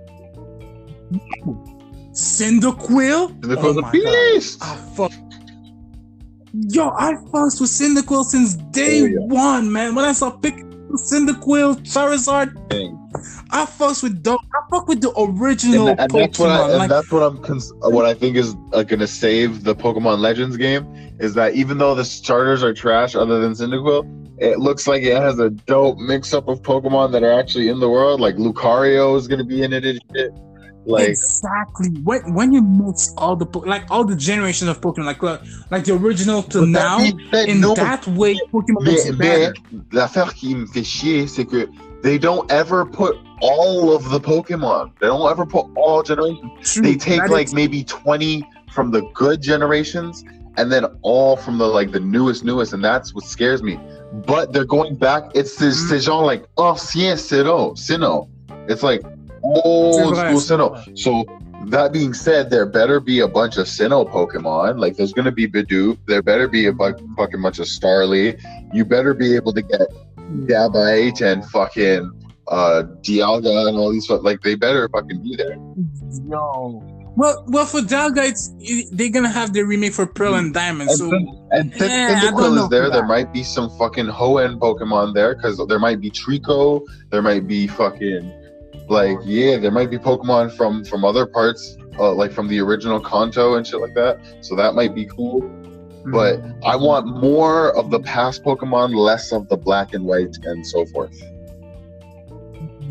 Cyndaquil. Cyndaquil's Oh a my God. beast. I fuck. Yo, I fucked with Cyndaquil since day Oh, yeah. one, man. When I saw pick Cyndaquil, Charizard, I fucks with the I fuck with the original And, and that's what I, Pokemon. and Like, that's what I'm cons- what I think is uh, gonna save the Pokemon Legends game is that even though the starters are trash, other than Cyndaquil, it looks like it has a dope mix up of Pokemon that are actually in the world. Like Lucario is gonna be in it and shit. Like exactly. When when you mix all the po- like all the generations of Pokemon, like uh, like the original to but that now, being said, in no, that way, Pokemon Mais, looks mais better. l'affaire qui me fait chier, c'est que they don't ever put all of the Pokemon. They don't ever put all generations. True, They take that like is- maybe twenty from the good generations and then all from the like the newest newest, and that's what scares me. But they're going back. It's this Mm. c'est genre like ancien Sinnoh, Sinnoh. It's like old C'est vrai, school c'est Sinnoh. vrai. So that being said, there better be a bunch of Sinnoh Pokemon. Like there's gonna be Bidoof. There better be a bu- fucking bunch of Starly. You better be able to get Gabite and fucking uh Dialga and all these fu- like they better fucking be there. Yo. Well, well, for Dialga, it's it, they're gonna have the remake for Pearl and Diamond. And So then- And since Yeah, I don't Cyndaquil know is there, for there that. might be some fucking Hoenn Pokemon there because there might be Trico, there might be fucking like yeah, there might be Pokemon from from other parts, uh, like from the original Kanto and shit like that. So that might be cool. But I want more of the past Pokemon, less of the black and white and so forth.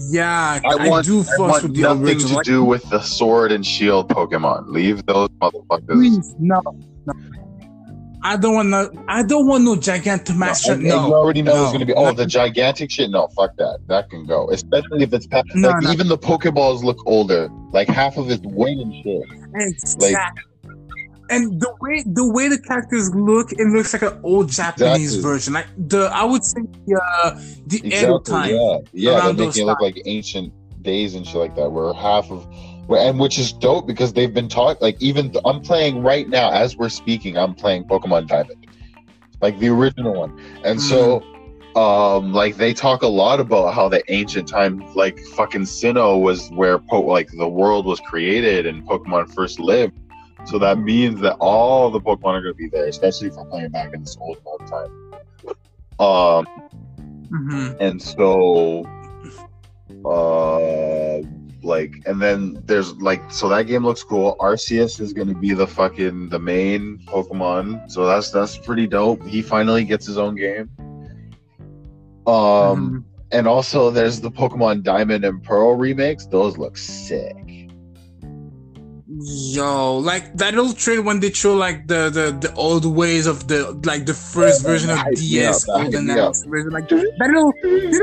Yeah, I I, want, do I fuss want with the nothing original. to Like, do with the sword and shield Pokemon. Leave those motherfuckers. please, no, no. I don't want no. I don't want no Gigantamax. No, No, and, no, and you already know no, it's going to be, oh, not- the gigantic shit. No, fuck that. That can go. Especially if it's past, No, like no. even the Pokeballs look older. Like half of its wing and shit. exactly. And the way the way the characters look, it looks like an old Japanese Exactly. version. Like the, I would say the uh, the Edo Exactly. time. Yeah, yeah. They're around those making it look like ancient days and shit like that. Where half of, and which is dope because they've been taught. Like even th- I'm playing right now as we're speaking. I'm playing Pokemon Diamond, like the original one, and so. Um, like they talk a lot about how the ancient time, like fucking Sinnoh was where po- like the world was created and Pokemon first lived. So that means that all the Pokemon are gonna be there, especially if I'm playing back in this old old time. Um, Mm-hmm. and so, uh, like, and then there's like, so that game looks cool. Arceus is gonna be the fucking the main Pokemon, so that's that's pretty dope. He finally gets his own game. Um, Mm-hmm. and also there's the Pokemon Diamond and Pearl remakes. Those look sick. Yo, like that little trailer when they show like the, the, the old ways of the like the first version of Hype me D S, up, hype Golden me up. Axe version, like that little.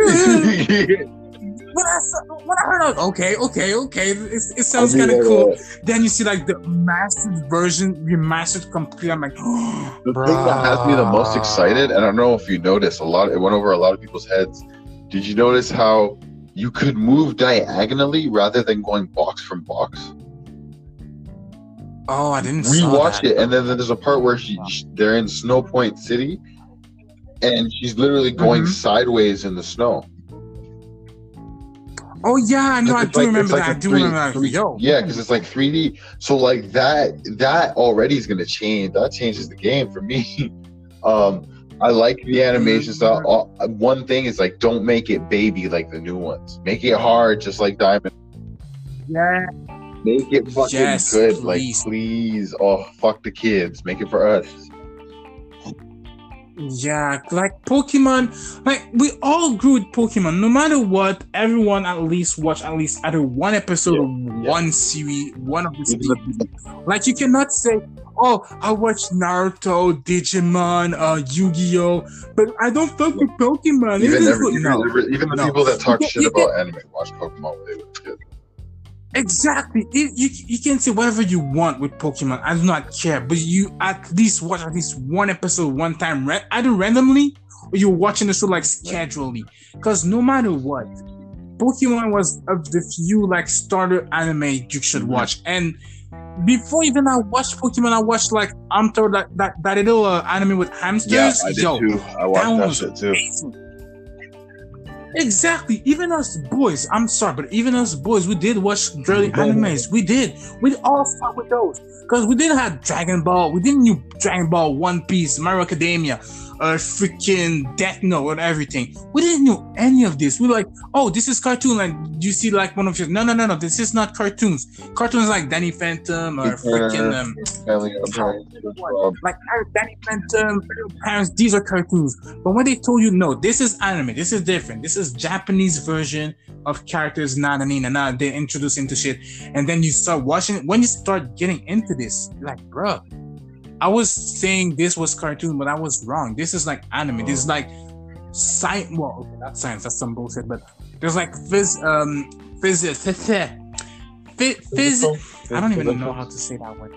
when, I saw, when I heard, of, okay, okay, okay, it, it sounds kind of cool. Then you see like the mastered version, remastered complete. I'm like, The thing that has me the most excited, and I don't know if you noticed, a lot. It went over a lot of people's heads. Did you notice how you could move diagonally rather than going box from box? Oh, I didn't We saw watched that. it, and then there's a part where she, she- they're in Snow Point City, and she's literally going Mhm. sideways in the snow. Oh yeah, I know. I It's do like- remember it's like that. I a do three- remember that. three- Yo, yeah, because it's like three D. So like that, that already is gonna change. That changes the game for me. um, I like the animation style. Uh, One thing is like, don't make it baby like the new ones. Make it hard, just like Diamond. yeah. Make it fucking Yes, good, please. like please. Oh, fuck the kids. Make it for us. Yeah, like Pokemon, like we all grew with Pokemon. No matter what, everyone at least watch at least either one episode Yeah, of yeah. one series, one of the Even series. the- Like you cannot say, "Oh, I watched Naruto, Digimon, uh, Yu-Gi-Oh," but I don't fuck with Pokemon. Even, It is every, good." even, No, every- even the no. people that talk You shit can- you about anime watch Pokemon when they were kids. exactly. It, you you can say whatever you want with Pokemon. I do not care, but you at least watch at least one episode one time, ra- either randomly or you're watching the show like schedulely. Because no matter what, Pokemon was of the few like starter anime you should Mhm. watch. And before even I watched Pokemon, I watched like I'm told that that, that little uh, anime with hamsters. Yeah, I did Yo, too. I watched that that, was shit too. amazing. Exactly. Even us boys, I'm sorry, but even us boys, we did watch girly animes. We did. We all start with those. Because we didn't have Dragon Ball. We didn't knew Dragon Ball, One Piece, Mario Academia, uh, freaking Death Note, and everything. We didn't know any of this. We were like, oh, this is cartoon. Like, you see, like one of your, no, no, no, no, this is not cartoons. Cartoons like Danny Phantom or freaking, um, Family Guy, SpongeBob. like Danny Phantom, parents, these are cartoons. But when they told you, no, this is anime, this is different, this is Japanese version of characters, na na na na, they introduce into shit, and then you start watching. When you start getting into this, you're like, bro, I was saying this was cartoon, but I was wrong. This is like anime. This is like science. Well, okay, not science. That's some bullshit. But there's like phys, um, phys, phys, phys. I don't even know how to say that word.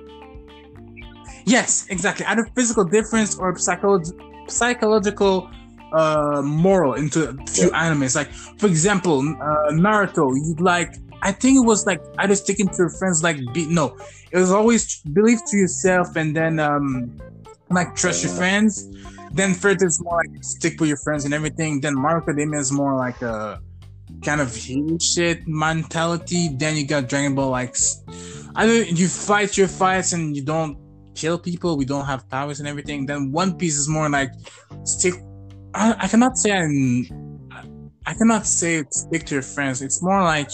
Yes, exactly. Either physical difference or psycholo- psychological uh, moral into a few animes. Like, for example, uh, Naruto, you'd like, I think it was like either sticking to your friends, like, be, no, it was always believe to yourself and then, um, like, trust your friends. Then Further is more like stick with your friends and everything. Then Mario Academia is more like a kind of hero shit mentality. Then you got Dragon Ball, like, either you fight your fights and you don't kill people, we don't have powers and everything. Then One Piece is more like stick. I, I cannot say I'm. I cannot say stick to your friends. It's more like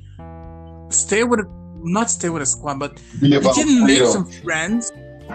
stay with, a, not stay with a squad, but Be you about can make freedom. some friends.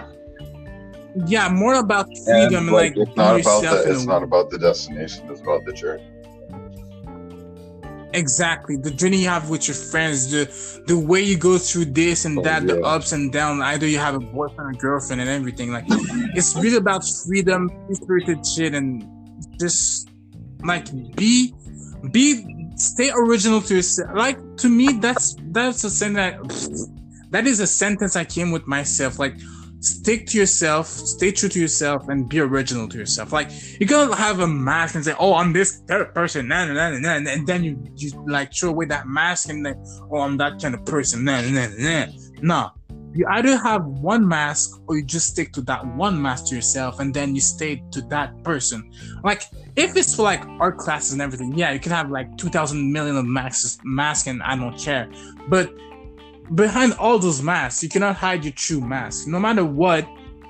Yeah, more about freedom and, And, like, it's be not about yourself the in it's a not way. about the destination, it's about the journey. exactly the journey you have with your friends, the the way you go through this and Oh, that, the yeah. ups and downs. Either you have a boyfriend or girlfriend and everything. Like it's really about freedom, free-spirited shit, and just like be be stay original to yourself. Like to me, that's that's a sentence that, that is a sentence I came with myself. Like stick to yourself, stay true to yourself, and be original to yourself. Like you gotta have a mask and say, "Oh, I'm this third person," nah, nah, nah, nah, nah, and then you you like throw away that mask and like, "Oh, I'm that kind of person." Nah, nah, nah, nah. Nah. You either have one mask or you just stick to that one mask to yourself, and then you stay to that person. Like if it's for like art classes and everything, yeah, you can have like two thousand million of masks, mask, and I don't care. But behind all those masks, you cannot hide your true mask. No matter what,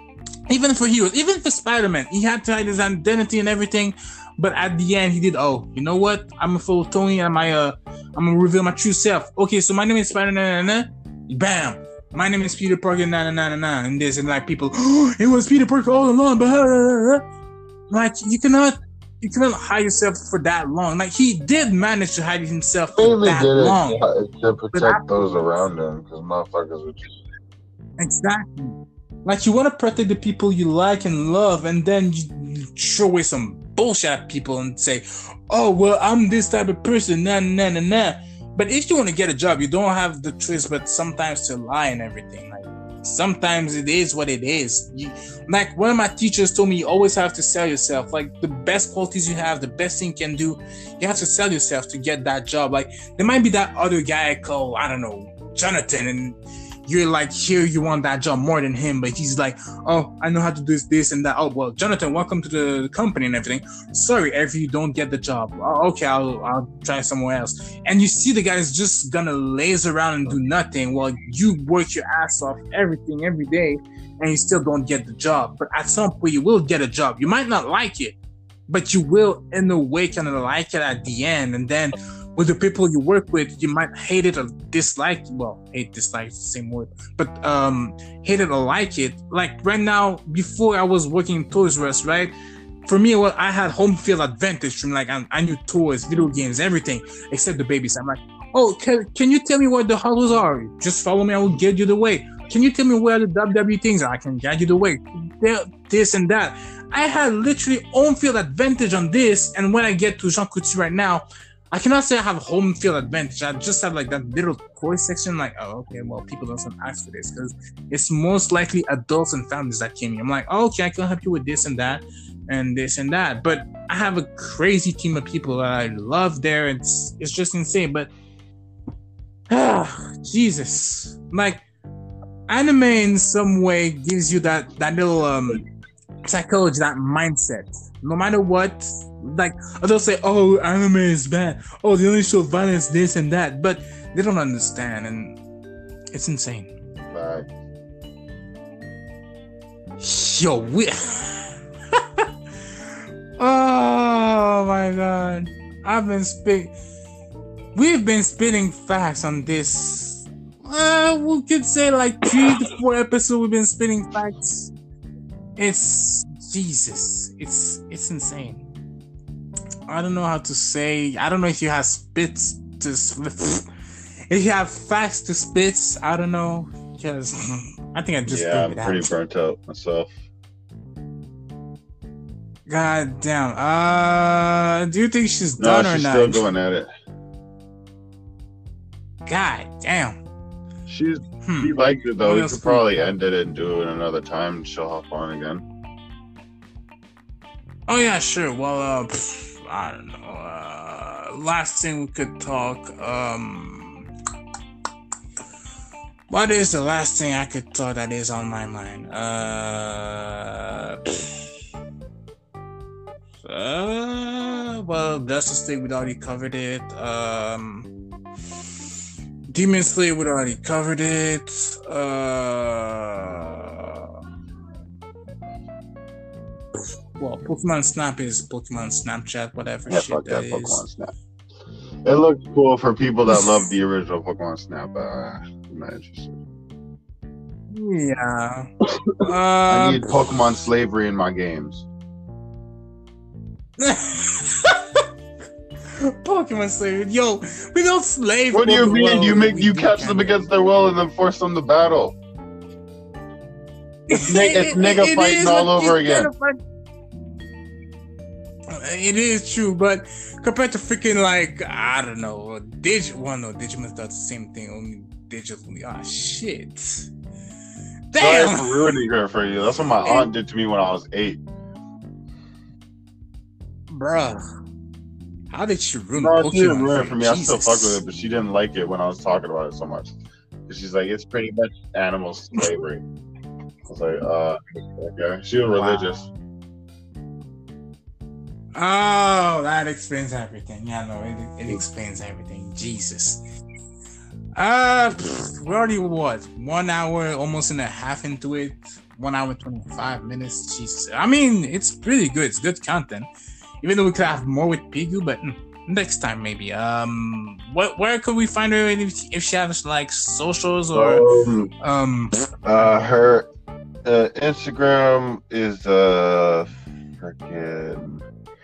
even for heroes, even for Spider-Man, he had to hide his identity and everything. But at the end, he did. Oh, you know what? I'm a full Tony, and my uh, I'm gonna reveal my true self. Okay, so my name is Spider-Man. Nah, nah, nah. Bam. My name is Peter Parker. Nah, nah, nah, nah, nah. And this and like people. Oh, it was Peter Parker all along. But like you cannot. You cannot hide yourself for that long. Like he did manage to hide himself for Mainly that did it long. to, to protect I- those around him, because motherfuckers would just. Exactly. Like you want to protect the people you like and love, and then you throw away some bullshit at people and say, "Oh, well, I'm this type of person." Nah, nah, nah, nah. But if you want to get a job, you don't have the choice, but sometimes to lie and everything. Like sometimes it is what it is. You, like one of my teachers told me, you always have to sell yourself. Like the best qualities you have, the best thing you can do, you have to sell yourself to get that job. Like there might be that other guy called, I don't know, Jonathan, and you're like, here you want that job more than him, but he's like, oh, I know how to do this, this and that. Oh, well, Jonathan, welcome to the company and everything. Sorry if you don't get the job. Oh, okay, I'll I'll try somewhere else. And you see the guy's just gonna laze around and do nothing while you work your ass off everything every day and you still don't get the job. But at some point you will get a job. You might not like it, but you will in a way kind of like it at the end. And then with the people you work with, you might hate it or dislike. Well, hate, dislike is the same word, but um, hate it or like it. Like right now, before I was working in Toys R Us, right? For me, well, I had home field advantage from like I, I knew toys, video games, everything except the babies. I'm like, oh, can, can you tell me where the houses are? Just follow me, I will get you the way. Can you tell me where the W W E things are? I can guide you the way. This and that. I had literally home field advantage on this, and when I get to Jean Coutu right now, I cannot say I have home field advantage. I just have like that little toy section. Like, oh, okay, well, people don't ask for this because it's most likely adults and families that came here. I'm like, oh, okay, I can help you with this and that and this and that. But I have a crazy team of people that I love there. It's it's just insane. But ah, Jesus, like anime in some way gives you that that little um psychology, that mindset. No matter what. Like they'll say, "Oh, anime is bad. Oh, they only show violence, this and that," but they don't understand, and it's insane. Bye. Yo, we. Oh my god, I've been spit. We've been spitting facts on this. Uh, we could say like three to four episodes. We've been spitting facts. It's Jesus. It's it's insane. I don't know how to say. I don't know if you have spits to if you have facts to spits. I don't know because I think I just yeah, I'm pretty out. burnt out myself. God damn. Uh, do you think she's done no, or she's not? Still going at it. God damn. She's hmm. she liked it though. We could probably end it and do it another time. She'll hop on again. Oh yeah, sure. Well, uh. Pff, I don't know. Uh, last thing we could talk. Um, what is the last thing I could talk that is on my mind? Uh, uh well, Justice League, we already covered it. Um, Demon Slayer, we already covered it. Uh. Well, Pokemon Snap is Pokemon Snapchat, whatever yeah, shit fuck that, that is. Pokemon Snap. It looks cool for people that love the original Pokemon Snap, but uh, I'm not interested. Yeah. uh, I need Pokemon slavery in my games. Pokemon Slayer. Yo, we don't slave. What do you Pokemon. mean? Well, You make we you do catch them kinda. against their will and then force them to battle. It's, nig- it's It- nigga it fighting is, all but over it's again. kind of fun. It is true, but compared to freaking like I don't know, Dig well no, Digimon does the same thing, only digitally. Ah shit. Sorry Damn. for ruining her for you. That's what my aunt did to me when I was eight. Bruh. How did she ruin No, Pokemon she didn't ruin it you? for me. I still Jesus. fuck with it, but she didn't like it when I was talking about it so much. 'Cause she's like, it's pretty much animal slavery. I was like, uh, okay. She was Wow. religious. Oh, that explains everything. Yeah, no, it, it explains everything. Jesus. Uh, pff, we're already what? One hour, almost and a half into it. One hour, twenty-five minutes. Jesus. I mean, it's pretty good. It's good content. Even though we could have more with Pigu, but mm, next time maybe. Um, what? Where could we find her if, if she has like socials or Um, um? uh, her uh, Instagram is uh, freaking.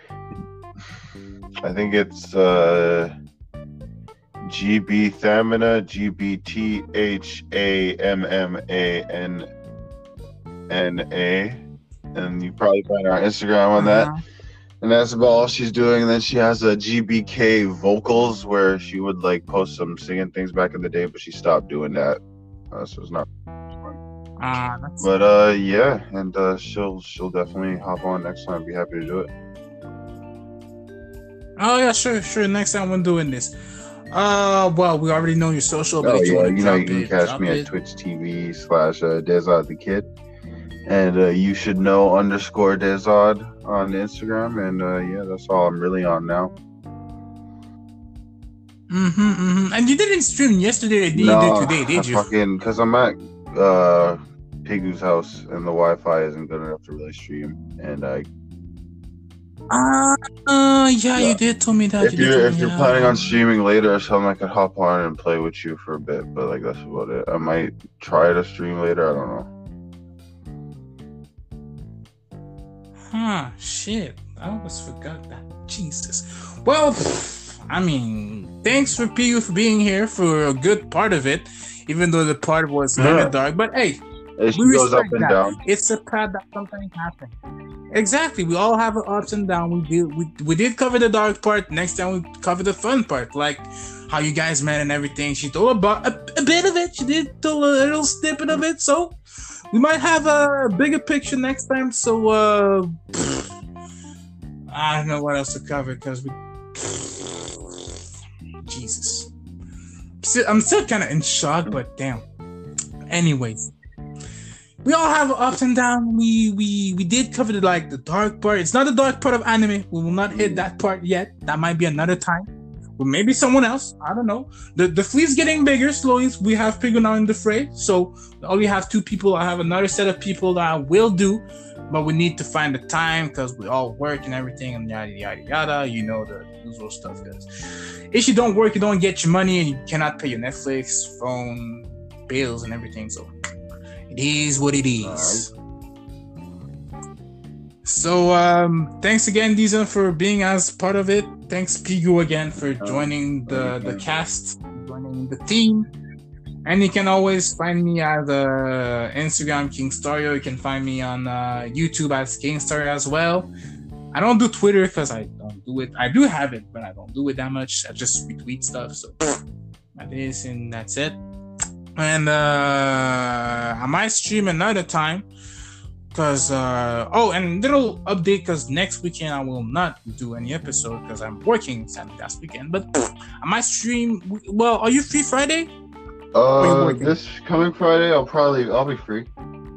I think it's uh, G B Thamina, G B T H A M M A N N A, and you probably find her on Instagram on that. Uh-huh. And that's about all she's doing. And then she has a G B K vocals where she would like post some singing things back in the day, but she stopped doing that. Uh, so it's not. Ah, that's But uh, yeah, and uh, she'll she'll definitely hop on next time. Be happy to do it. Oh yeah, sure, sure. Next time we're doing this. Uh, well, we already know your social, but Oh if you yeah, want to you know drop you can it, catch drop me it. at Twitch T V slash uh, Dezod the Kid, and uh, you should know underscore Dezod on Instagram, and uh, yeah, that's all I'm really on now. Mm-hmm, mm-hmm. And you didn't stream yesterday, or did no, you did today? Did I you? fucking because I'm at uh, Pigu's house and the Wi-Fi isn't good enough to really stream, and I. Ah, uh, yeah, Yeah. you did tell me that. If you did you're tell if me you're that. planning on streaming later or something, I could hop on and play with you for a bit. But like that's about it. I might try to stream later. I don't know. Huh, shit. I almost forgot that. Jesus. Well, pff, I mean, thanks for P U for being here for a good part of it, even though the part was kind Yeah. of dark. But hey, It we goes up respect and that. down. It's a part that sometimes happens. Exactly. We all have our ups and downs. We did we, we did cover the dark part. Next time we cover the fun part, like how you guys met and everything. She told about a, a bit of it. She did tell a little snippet of it. So we might have a bigger picture next time. So uh I don't know what else to cover because we Jesus. Still, I'm still kind of in shock, but damn. Anyways. We all have ups and downs. We we we did cover the like the dark part. It's not the dark part of anime. We will not hit that part yet. That might be another time. Or maybe someone else. I don't know. The the fleet's getting bigger slowly. We have Pigo now in the fray. So we only have two people. I have another set of people that I will do. But we need to find the time because we all work and everything and yada yada yada. You know the usual stuff. Because if you don't work, you don't get your money and you cannot pay your Netflix, phone, bills and everything. So it is what it is. So um, thanks again, Diza, for being as part of it. Thanks, Pigu, again for joining the, the cast, joining the team. And you can always find me at uh, Instagram, Kingstario. You can find me on uh, YouTube as Kingstario as well. I don't do Twitter because I don't do it. I do have it, but I don't do it that much. I just retweet stuff. So that is, and that's it. And uh, I might stream another time because uh, oh, and little update because next weekend I will not do any episode because I'm working Saturday last weekend. But I might stream. Well, are you free Friday? Uh, this coming Friday, I'll probably I'll be free.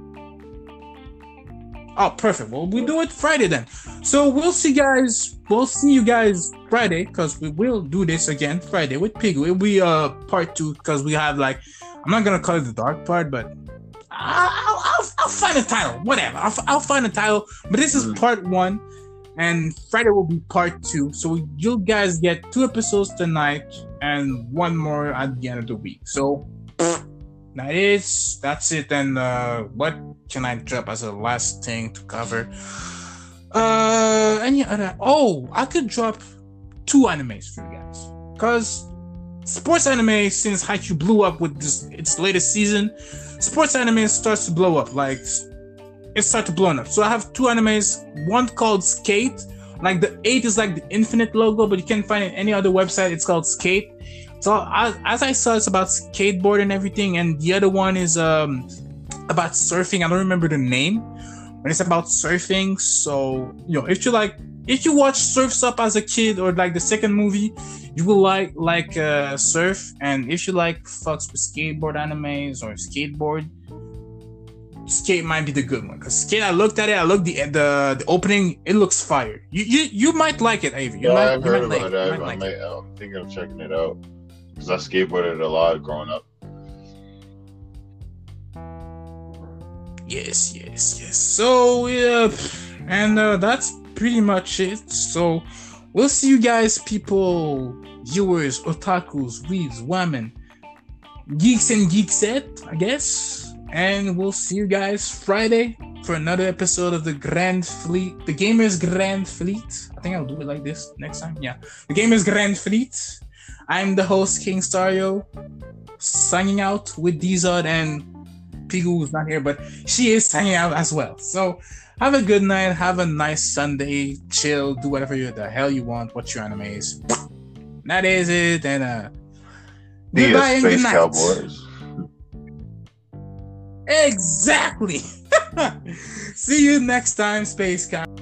Oh, perfect. Well, we do it Friday then. So we'll see, guys. We'll see you guys Friday because we will do this again Friday with Pig. It'll be uh part two because we have like. I'm not gonna call it the dark part, but I'll, I'll, I'll find a title. Whatever. I'll, I'll find a title. But this is Mhm. part one, and Friday will be part two. So you guys get two episodes tonight and one more at the end of the week. So that is that's it. And uh, what can I drop as a last thing to cover? Uh, any other? Oh, I could drop two animes for you guys. Because sports anime, since Haikyuu blew up with this its latest season, sports anime starts to blow up. Like, it starts to blow up. So I have two animes. One called Skate. Like, the eight is like the Infinite logo, but you can't find it on any other website. It's called Skate. So as, as I saw, it's about skateboard and everything. And the other one is um about surfing. I don't remember the name, but it's about surfing. So, you know, if you like, if you watch Surf's Up as a kid, or like the second movie, you will like like uh, surf. And if you like fucks with skateboard animes or skateboard, Skate might be the good one. Cause Skate, I looked at it, I looked the the the opening, it looks fire. You you you might like it, Avery. You No, might, I've you heard might about like it. it. You I, might I like might, it. I'm thinking of checking it out because I skateboarded a lot growing up. Yes, yes, yes. So yeah, and uh, that's pretty much it. So we'll see you guys, people, viewers, otakus, weebs, women, geeks and geekset, I guess. And we'll see you guys Friday for another episode of the Grand Fleet, the Gamers Grand Fleet. I think I'll do it like this next time. Yeah, the Gamers Grand Fleet. I'm the host, King Stario, signing out with Dizod, and Pigu, who's not here, but she is signing out as well. So have a good night, have a nice Sunday, chill, do whatever you, the hell you want, watch your animes. That is it, and uh, Be goodbye a and Space good night. Cowboys. Exactly. See you next time, Space Cow.